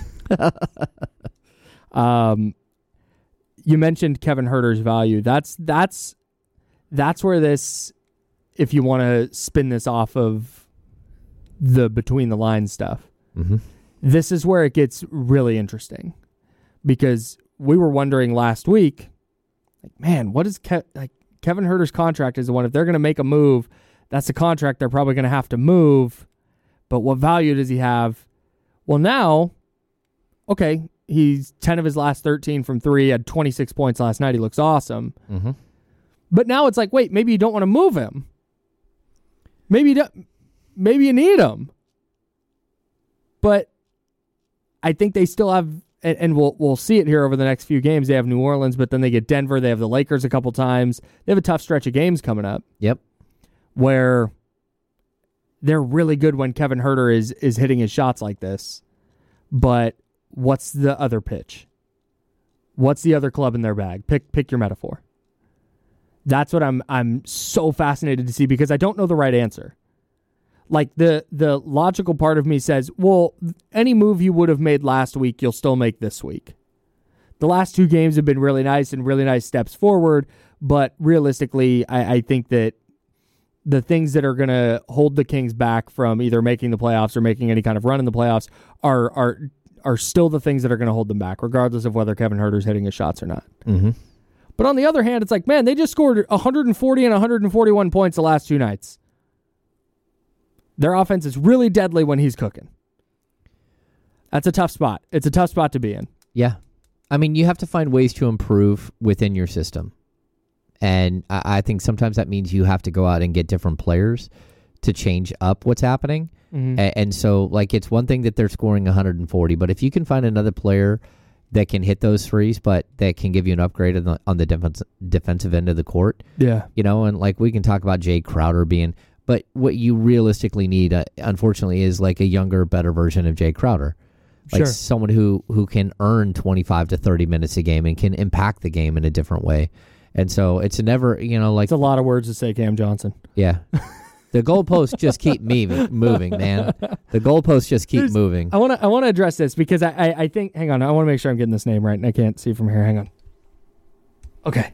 S3: You mentioned Kevin Herter's value. That's where this, if you want to spin this off of the between the lines stuff, this is where it gets really interesting, because we were wondering last week, like, man, what is Kevin Herter's contract is the one, if they're going to make a move, that's the contract they're probably going to have to move, but what value does he have? Well, now, okay, he's 10 of his last 13 from 3, had 26 points last night. He looks awesome. But now it's like, wait, maybe you don't want to move him. Maybe you need him. But I think they still have, and we'll see it here over the next few games. They have New Orleans, but then they get Denver. They have the Lakers a couple times. They have a tough stretch of games coming up.
S4: Yep.
S3: Where they're really good when Kevin Herter is hitting his shots like this. But what's the other pitch? What's the other club in their bag? Pick your metaphor. That's what I'm so fascinated to see, because I don't know the right answer. Like the logical part of me says, well, any move you would have made last week, you'll still make this week. The last 2 games have been really nice and really nice steps forward, but realistically, I think that the things that are going to hold the Kings back from either making the playoffs or making any kind of run in the playoffs are are still the things that are going to hold them back, regardless of whether Kevin Huerter's hitting his shots or not.
S4: Mm-hmm.
S3: But on the other hand, it's like, man, they just scored 140 and 141 points the last 2 nights. Their offense is really deadly when he's cooking. That's a tough spot. It's a tough spot to be in.
S4: Yeah. I mean, you have to find ways to improve within your system. And I think sometimes that means you have to go out and get different players to change up what's happening. Mm-hmm. And so, like, it's one thing that they're scoring 140, but if you can find another player that can hit those threes, but that can give you an upgrade on the defensive end of the court.
S3: Yeah.
S4: And like we can talk about Jay Crowder being, but what you realistically need, unfortunately, is like a younger, better version of Jay Crowder. Like someone who can earn 25 to 30 minutes a game and can impact the game in a different way. And so it's never, like...
S3: It's a lot of words to say, Cam Johnson.
S4: Yeah. The goalposts just keep moving, man. The goalposts just keep moving.
S3: I want to address this because I think, hang on, I want to make sure I'm getting this name right, and I can't see from here. Hang on. Okay.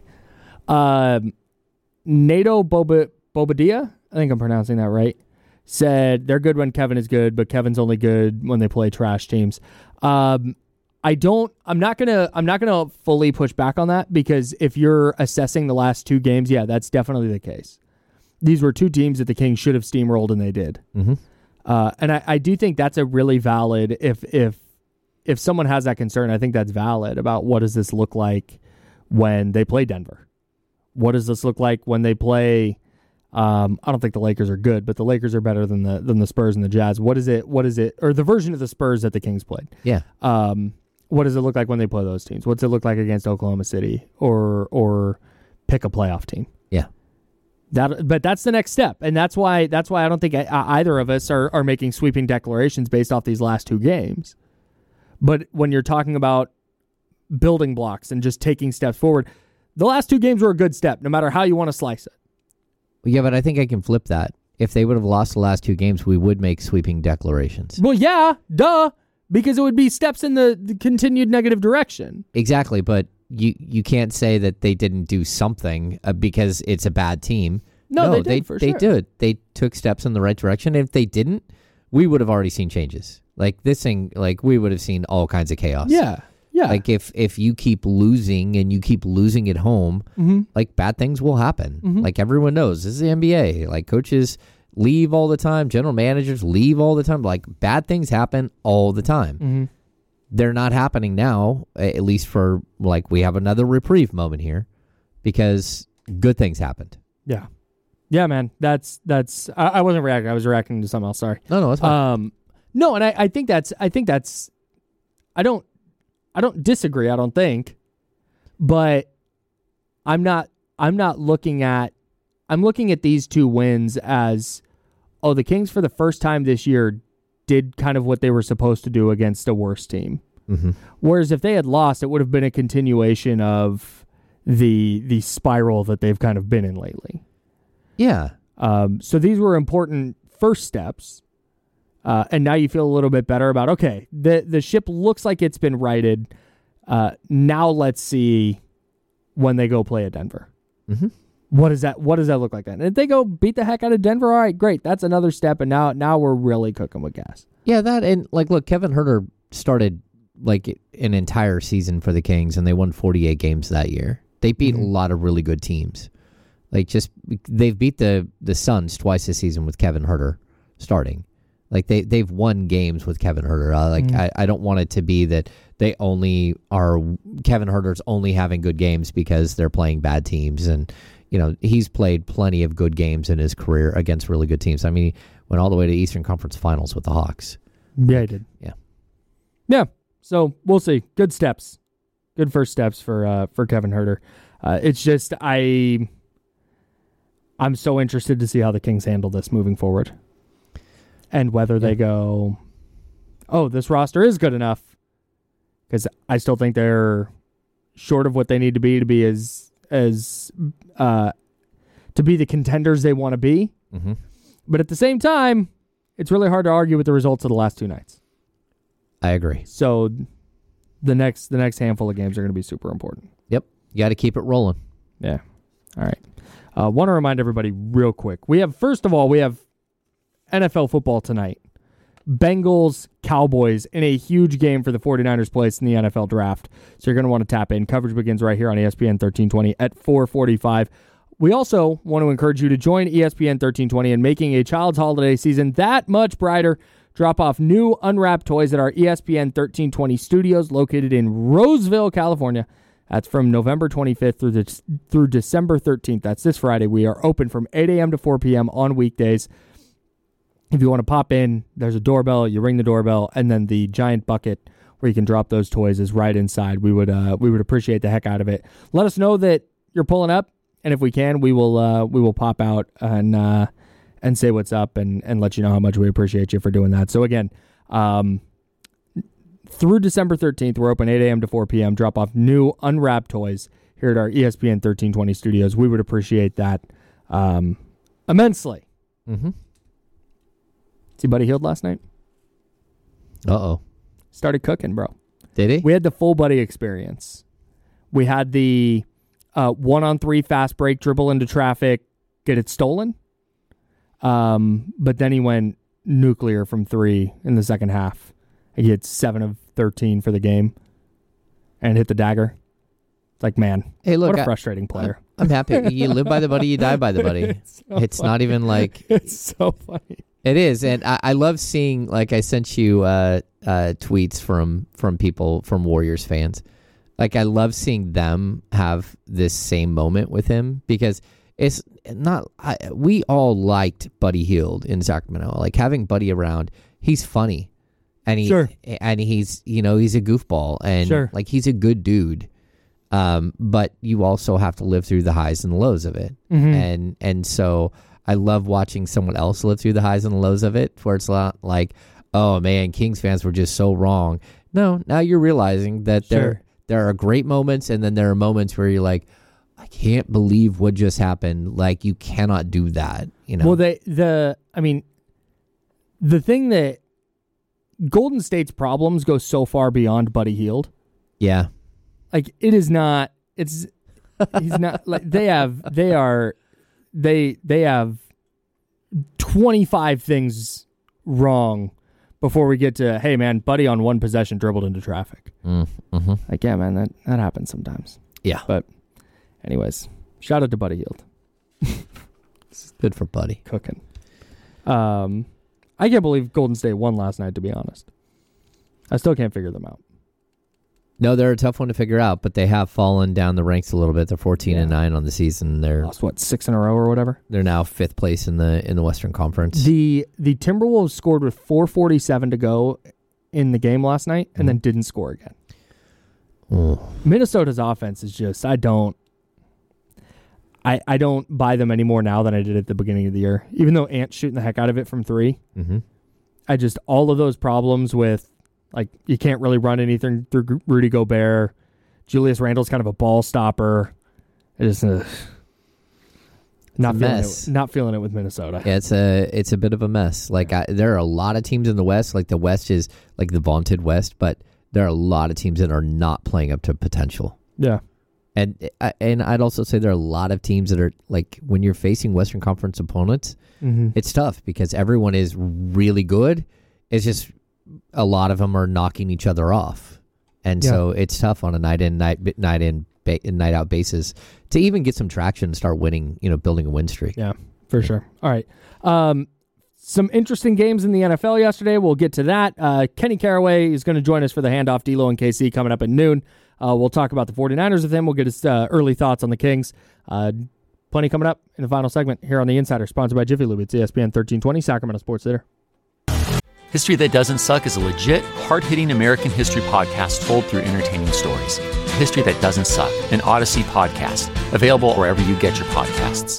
S3: Nato Bobadilla, I think I'm pronouncing that right, said they're good when Kevin is good, but Kevin's only good when they play trash teams. I'm not gonna fully push back on that, because if you're assessing the last 2 games, yeah, that's definitely the case. These were 2 teams that the Kings should have steamrolled, and they did.
S4: Mm-hmm.
S3: And I do think that's a really valid, if someone has that concern, I think that's valid about what does this look like when they play Denver? What does this look like when they play, I don't think the Lakers are good, but the Lakers are better than the Spurs and the Jazz. What is it, or the version of the Spurs that the Kings played?
S4: Yeah.
S3: What does it look like when they play those teams? What's it look like against Oklahoma City or pick a playoff team?
S4: Yeah.
S3: But that's the next step, and that's why I don't think either of us are making sweeping declarations based off these last 2 games. But when you're talking about building blocks and just taking steps forward, the last 2 games were a good step, no matter how you want to slice it.
S4: Yeah, but I think I can flip that. If they would have lost the last 2 games, we would make sweeping declarations.
S3: Well, yeah, duh, because it would be steps in the continued negative direction.
S4: Exactly, but you can't say that they didn't do something because it's a bad team.
S3: No, they did, for sure.
S4: They did. They took steps in the right direction. And if they didn't, we would have already seen changes. Like this thing, like we would have seen all kinds of chaos.
S3: Yeah. Yeah.
S4: Like if you keep losing and you keep losing at home,
S3: mm-hmm.
S4: like bad things will happen.
S3: Mm-hmm.
S4: Like everyone knows, this is the NBA. Like coaches leave all the time. General managers leave all the time. Like bad things happen all the time.
S3: Mm-hmm.
S4: They're not happening now, at least for like we have another reprieve moment here because good things happened.
S3: Yeah. Yeah, man. That's I wasn't reacting. I was reacting to something else. Sorry.
S4: No, that's fine.
S3: No, and I think that's I don't disagree, I don't think. But I'm looking at these 2 wins as, oh, the Kings for the first time this year did kind of what they were supposed to do against a worse team.
S4: Mm-hmm.
S3: Whereas if they had lost, it would have been a continuation of the spiral that they've kind of been in lately.
S4: Yeah.
S3: So these were important first steps. And now you feel a little bit better about, okay, the ship looks like it's been righted. Now let's see when they go play at Denver.
S4: Mm-hmm.
S3: What does that look like then? And if they go beat the heck out of Denver, all right, great. That's another step, and now we're really cooking with gas.
S4: Yeah, that, and like, look, Kevin Huerter started like an entire season for the Kings, and they won 48 games that year. They beat a lot of really good teams. Like, they've beat the Suns twice this season with Kevin Huerter starting. Like they've won games with Kevin Huerter. I don't want it to be that they only are Kevin Huerter's only having good games because they're playing bad teams. And he's played plenty of good games in his career against really good teams. I mean, he went all the way to Eastern Conference Finals with the Hawks.
S3: Yeah, he did. Yeah. So we'll see. Good steps, good first steps for Kevin Huerter. It's just I'm so interested to see how the Kings handle this moving forward. And whether they go, oh, this roster is good enough, because I still think they're short of what they need to be as to be the contenders they want to be.
S4: Mm-hmm.
S3: But at the same time, it's really hard to argue with the results of the last 2 nights.
S4: I agree.
S3: So the next handful of games are going to be super important.
S4: Yep, you got to keep it rolling.
S3: Yeah. All right. Want to remind everybody real quick. First of all, we have NFL football tonight. Bengals, Cowboys in a huge game for the 49ers place in the NFL draft. So you're going to want to tap in. Coverage begins right here on ESPN 1320 at 4:45. We also want to encourage you to join ESPN 1320 in making a child's holiday season that much brighter. Drop off new unwrapped toys at our ESPN 1320 studios located in Roseville, California. That's from November 25th through December 13th. That's this Friday. We are open from 8 a.m. to 4 p.m. on weekdays. If you want to pop in, there's a doorbell. You ring the doorbell, and then the giant bucket where you can drop those toys is right inside. We would appreciate the heck out of it. Let us know that you're pulling up, and if we can, we will pop out and say what's up and let you know how much we appreciate you for doing that. So again, through December 13th, we're open 8 a.m. to 4 p.m. Drop off new unwrapped toys here at our ESPN 1320 studios. We would appreciate that immensely.
S4: Mm-hmm.
S3: See Buddy Hield last night?
S4: Uh-oh.
S3: Started cooking, bro.
S4: Did he?
S3: We had the full Buddy experience. We had the 1-on-3 fast break, dribble into traffic, get it stolen. But then he went nuclear from 3 in the second half. He hit 7 of 13 for the game and hit the dagger. It's like, man,
S4: hey, look,
S3: what a frustrating player.
S4: I'm happy. You live by the buddy, you die by the buddy. It's not even like...
S3: It's so funny.
S4: It is, and I love seeing, like I sent you tweets from people, from Warriors fans. Like, I love seeing them have this same moment with him because it's not... we all liked Buddy Hield in Sacramento. Like, having Buddy around, he's funny. And he's, he's a goofball, and like, he's a good dude. But you also have to live through the highs and the lows of it.
S3: Mm-hmm.
S4: And so I love watching someone else live through the highs and the lows of it, where it's not like, oh man, Kings fans were just so wrong. No, now you're realizing that there are great moments, and then there are moments where you're like, I can't believe what just happened. Like, you cannot do that.
S3: Well, the thing that Golden State's problems go so far beyond Buddy Hield.
S4: Yeah.
S3: Like, it is not, he's not, like, they have 25 things wrong before we get to, hey man, Buddy on one possession dribbled into traffic.
S4: Mm-hmm.
S3: Like, yeah, man, that happens sometimes.
S4: Yeah.
S3: But anyways, shout out to Buddy Hield.
S4: Good for Buddy.
S3: Cooking. I can't believe Golden State won last night, to be honest. I still can't figure them out.
S4: No, they're a tough one to figure out, but they have fallen down the ranks a little bit. They're 14-9 on the season. They're
S3: lost 6 in a row or whatever.
S4: They're now 5th place in the Western Conference.
S3: The Timberwolves scored with 4:47 to go in the game last night, and then didn't score again. Minnesota's offense is just, I don't buy them any more now than I did at the beginning of the year. Even though Ant's shooting the heck out of it from 3, I just, all of those problems with, like, you can't really run anything through Rudy Gobert. Julius Randle's kind of a ball stopper. It is not feeling it with Minnesota.
S4: Yeah, it's a bit of a mess. Like, there are a lot of teams in the West. Like, the West is like the vaunted West, but there are a lot of teams that are not playing up to potential.
S3: Yeah.
S4: And I'd also say there are a lot of teams that are, like, when you're facing Western Conference opponents, it's tough because everyone is really good. It's just a lot of them are knocking each other off. And so it's tough on a night out basis to even get some traction and start winning, building a win streak.
S3: Yeah, for sure. All right. Some interesting games in the NFL yesterday. We'll get to that. Kenny Caraway is going to join us for the handoff. D'Lo and KC coming up at noon. We'll talk about the 49ers with him. We'll get his early thoughts on the Kings. Plenty coming up in the final segment here on The Insider, sponsored by Jiffy Lube. It's ESPN 1320, Sacramento Sports Theater.
S14: History That Doesn't Suck is a legit, hard-hitting American history podcast told through entertaining stories. History That Doesn't Suck, an Odyssey podcast. Available wherever you get your podcasts.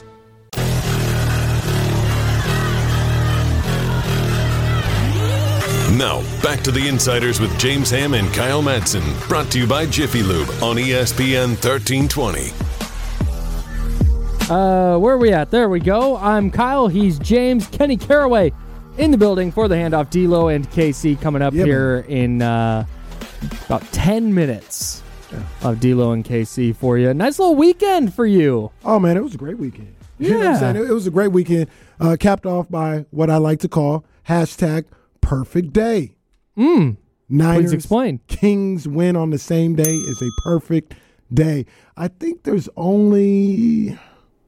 S2: Now, back to the Insiders with James Ham and Kyle Madsen. Brought to you by Jiffy Lube on ESPN 1320.
S3: Where are we at? There we go. I'm Kyle. He's James. Kenny Caraway in the building for the handoff. D'Lo and KC coming up here in about 10 minutes of D'Lo and KC for you. Nice little weekend for you.
S15: Oh, man, it was a great weekend.
S3: Yeah.
S15: You know what I'm saying? It was a great weekend, capped off by what I like to call hashtag perfect day.
S3: Please
S15: Niners,
S3: explain.
S15: Kings win on the same day is a perfect day. I think there's only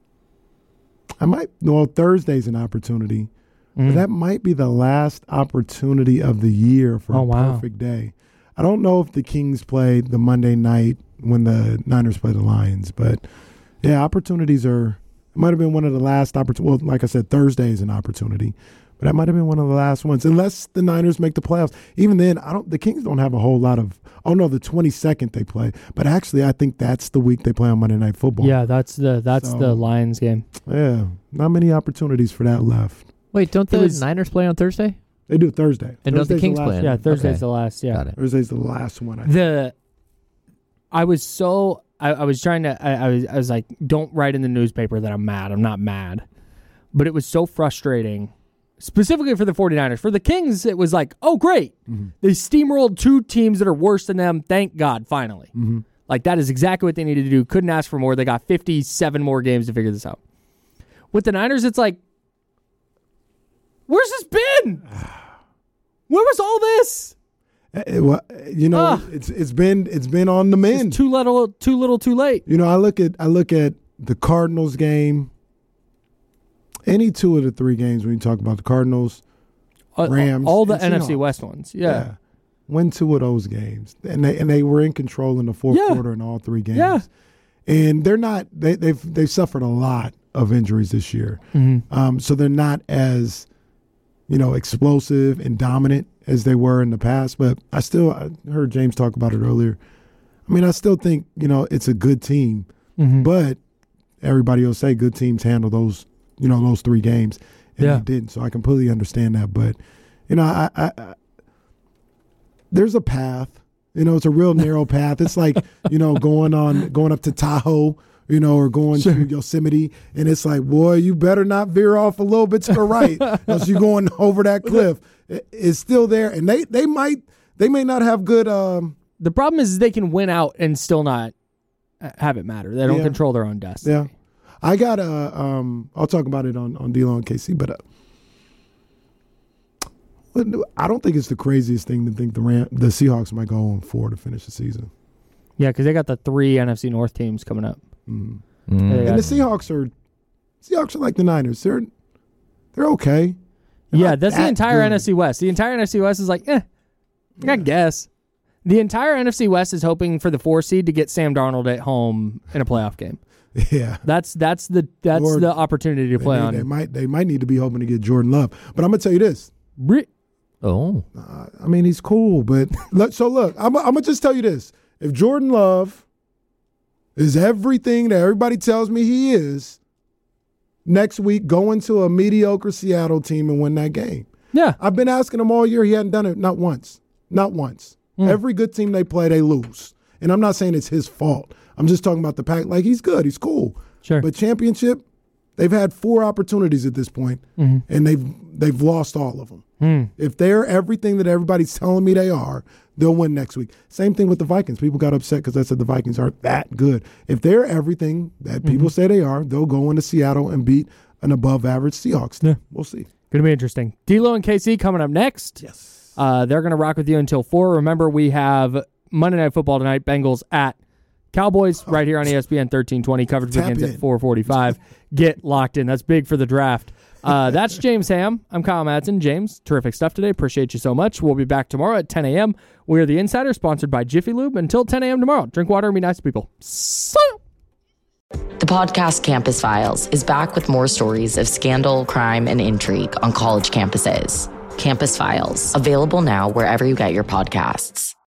S15: Thursday's an opportunity. But that might be the last opportunity of the year for a perfect day. I don't know if the Kings play the Monday night when the Niners play the Lions, but yeah, opportunities it might have been one of the last opportunities. Well, like I said, Thursday is an opportunity, but that might have been one of the last ones, unless the Niners make the playoffs. Even then, the Kings don't have a whole lot of. Oh no, the 22nd they play, but actually, I think that's the week they play on Monday Night Football.
S3: Yeah, that's the Lions game.
S15: Yeah, not many opportunities for that left.
S4: Wait, don't the Niners play on Thursday?
S15: They do Thursday.
S4: And don't the Kings play?
S3: Yeah, Thursday's the last. Yeah,
S4: got it.
S15: Thursday's the last one. I
S3: was trying to. I was like, don't write in the newspaper that I'm mad. I'm not mad, but it was so frustrating. Specifically for the 49ers. For the Kings, it was like, oh, great. They steamrolled two teams that are worse than them. Thank God, finally. Like, that is exactly what they needed to do. Couldn't ask for more. They got 57 more games to figure this out. With the Niners, it's like, where's this been? Where was all this?
S15: It's been on the mend.
S3: It's too little, too late.
S15: I look at the Cardinals game. Any two of the three games when you talk about the Cardinals, Rams,
S3: all the
S15: and
S3: NFC
S15: Seahawks.
S3: West ones. Yeah.
S15: Win two of those games, and they were in control in the fourth quarter in all three games.
S3: Yeah.
S15: And they're not. They've suffered a lot of injuries this year, so they're not as explosive and dominant as they were in the past. But I heard James talk about it earlier. I mean, I still think it's a good team, but everybody will say good teams handle those three games, and they didn't. So I completely understand that. But I there's a path. It's a real narrow path. It's like going up to Tahoe, or going to Yosemite, and it's like, boy, you better not veer off a little bit to the right, else you're going over that cliff. It's still there, and they may not have good.
S3: The problem is they can win out and still not have it matter. They don't control their own destiny.
S15: Yeah. I got I'll talk about it on D-Lo and KC, but I don't think it's the craziest thing to think the Seahawks might go 0-4 to finish the season.
S3: Yeah, because they got the 3 NFC North teams coming up.
S15: And the Seahawks are like the Niners. They're okay.
S3: Yeah, that's the entire NFC West. The entire NFC West is like, I guess. The entire NFC West is hoping for the 4 seed to get Sam Darnold at home in a playoff game.
S15: Yeah,
S3: that's the opportunity to play on.
S15: They might need to be hoping to get Jordan Love. But I'm gonna tell you this. I mean, he's cool, but look, I'm gonna just tell you this: if Jordan Love is everything that everybody tells me he is, next week go into a mediocre Seattle team and win that game.
S3: Yeah,
S15: I've been asking him all year. He hadn't done it not once. Every good team they play, they lose. And I'm not saying it's his fault. I'm just talking about the pack. Like, he's good. He's cool.
S3: Sure.
S15: But championship, they've had 4 opportunities at this point, and they've lost all of them. If they're everything that everybody's telling me they are, they'll win next week. Same thing with the Vikings. People got upset because I said the Vikings aren't that good. If they're everything that people say they are, they'll go into Seattle and beat an above-average Seahawks. Yeah. We'll see.
S3: Going to be interesting. D-Lo and KC coming up next.
S15: Yes.
S3: They're going to rock with you until 4. Remember, we have Monday Night Football tonight. Bengals at Cowboys right here on ESPN 1320. Coverage begins at 4:45. Get locked in. That's big for the draft. That's James Ham. I'm Kyle Madsen. James, terrific stuff today. Appreciate you so much. We'll be back tomorrow at 10 a.m. We are The Insider, sponsored by Jiffy Lube. Until 10 a.m. tomorrow, drink water and be nice to people.
S16: The podcast Campus Files is back with more stories of scandal, crime, and intrigue on college campuses. Campus Files, available now wherever you get your podcasts.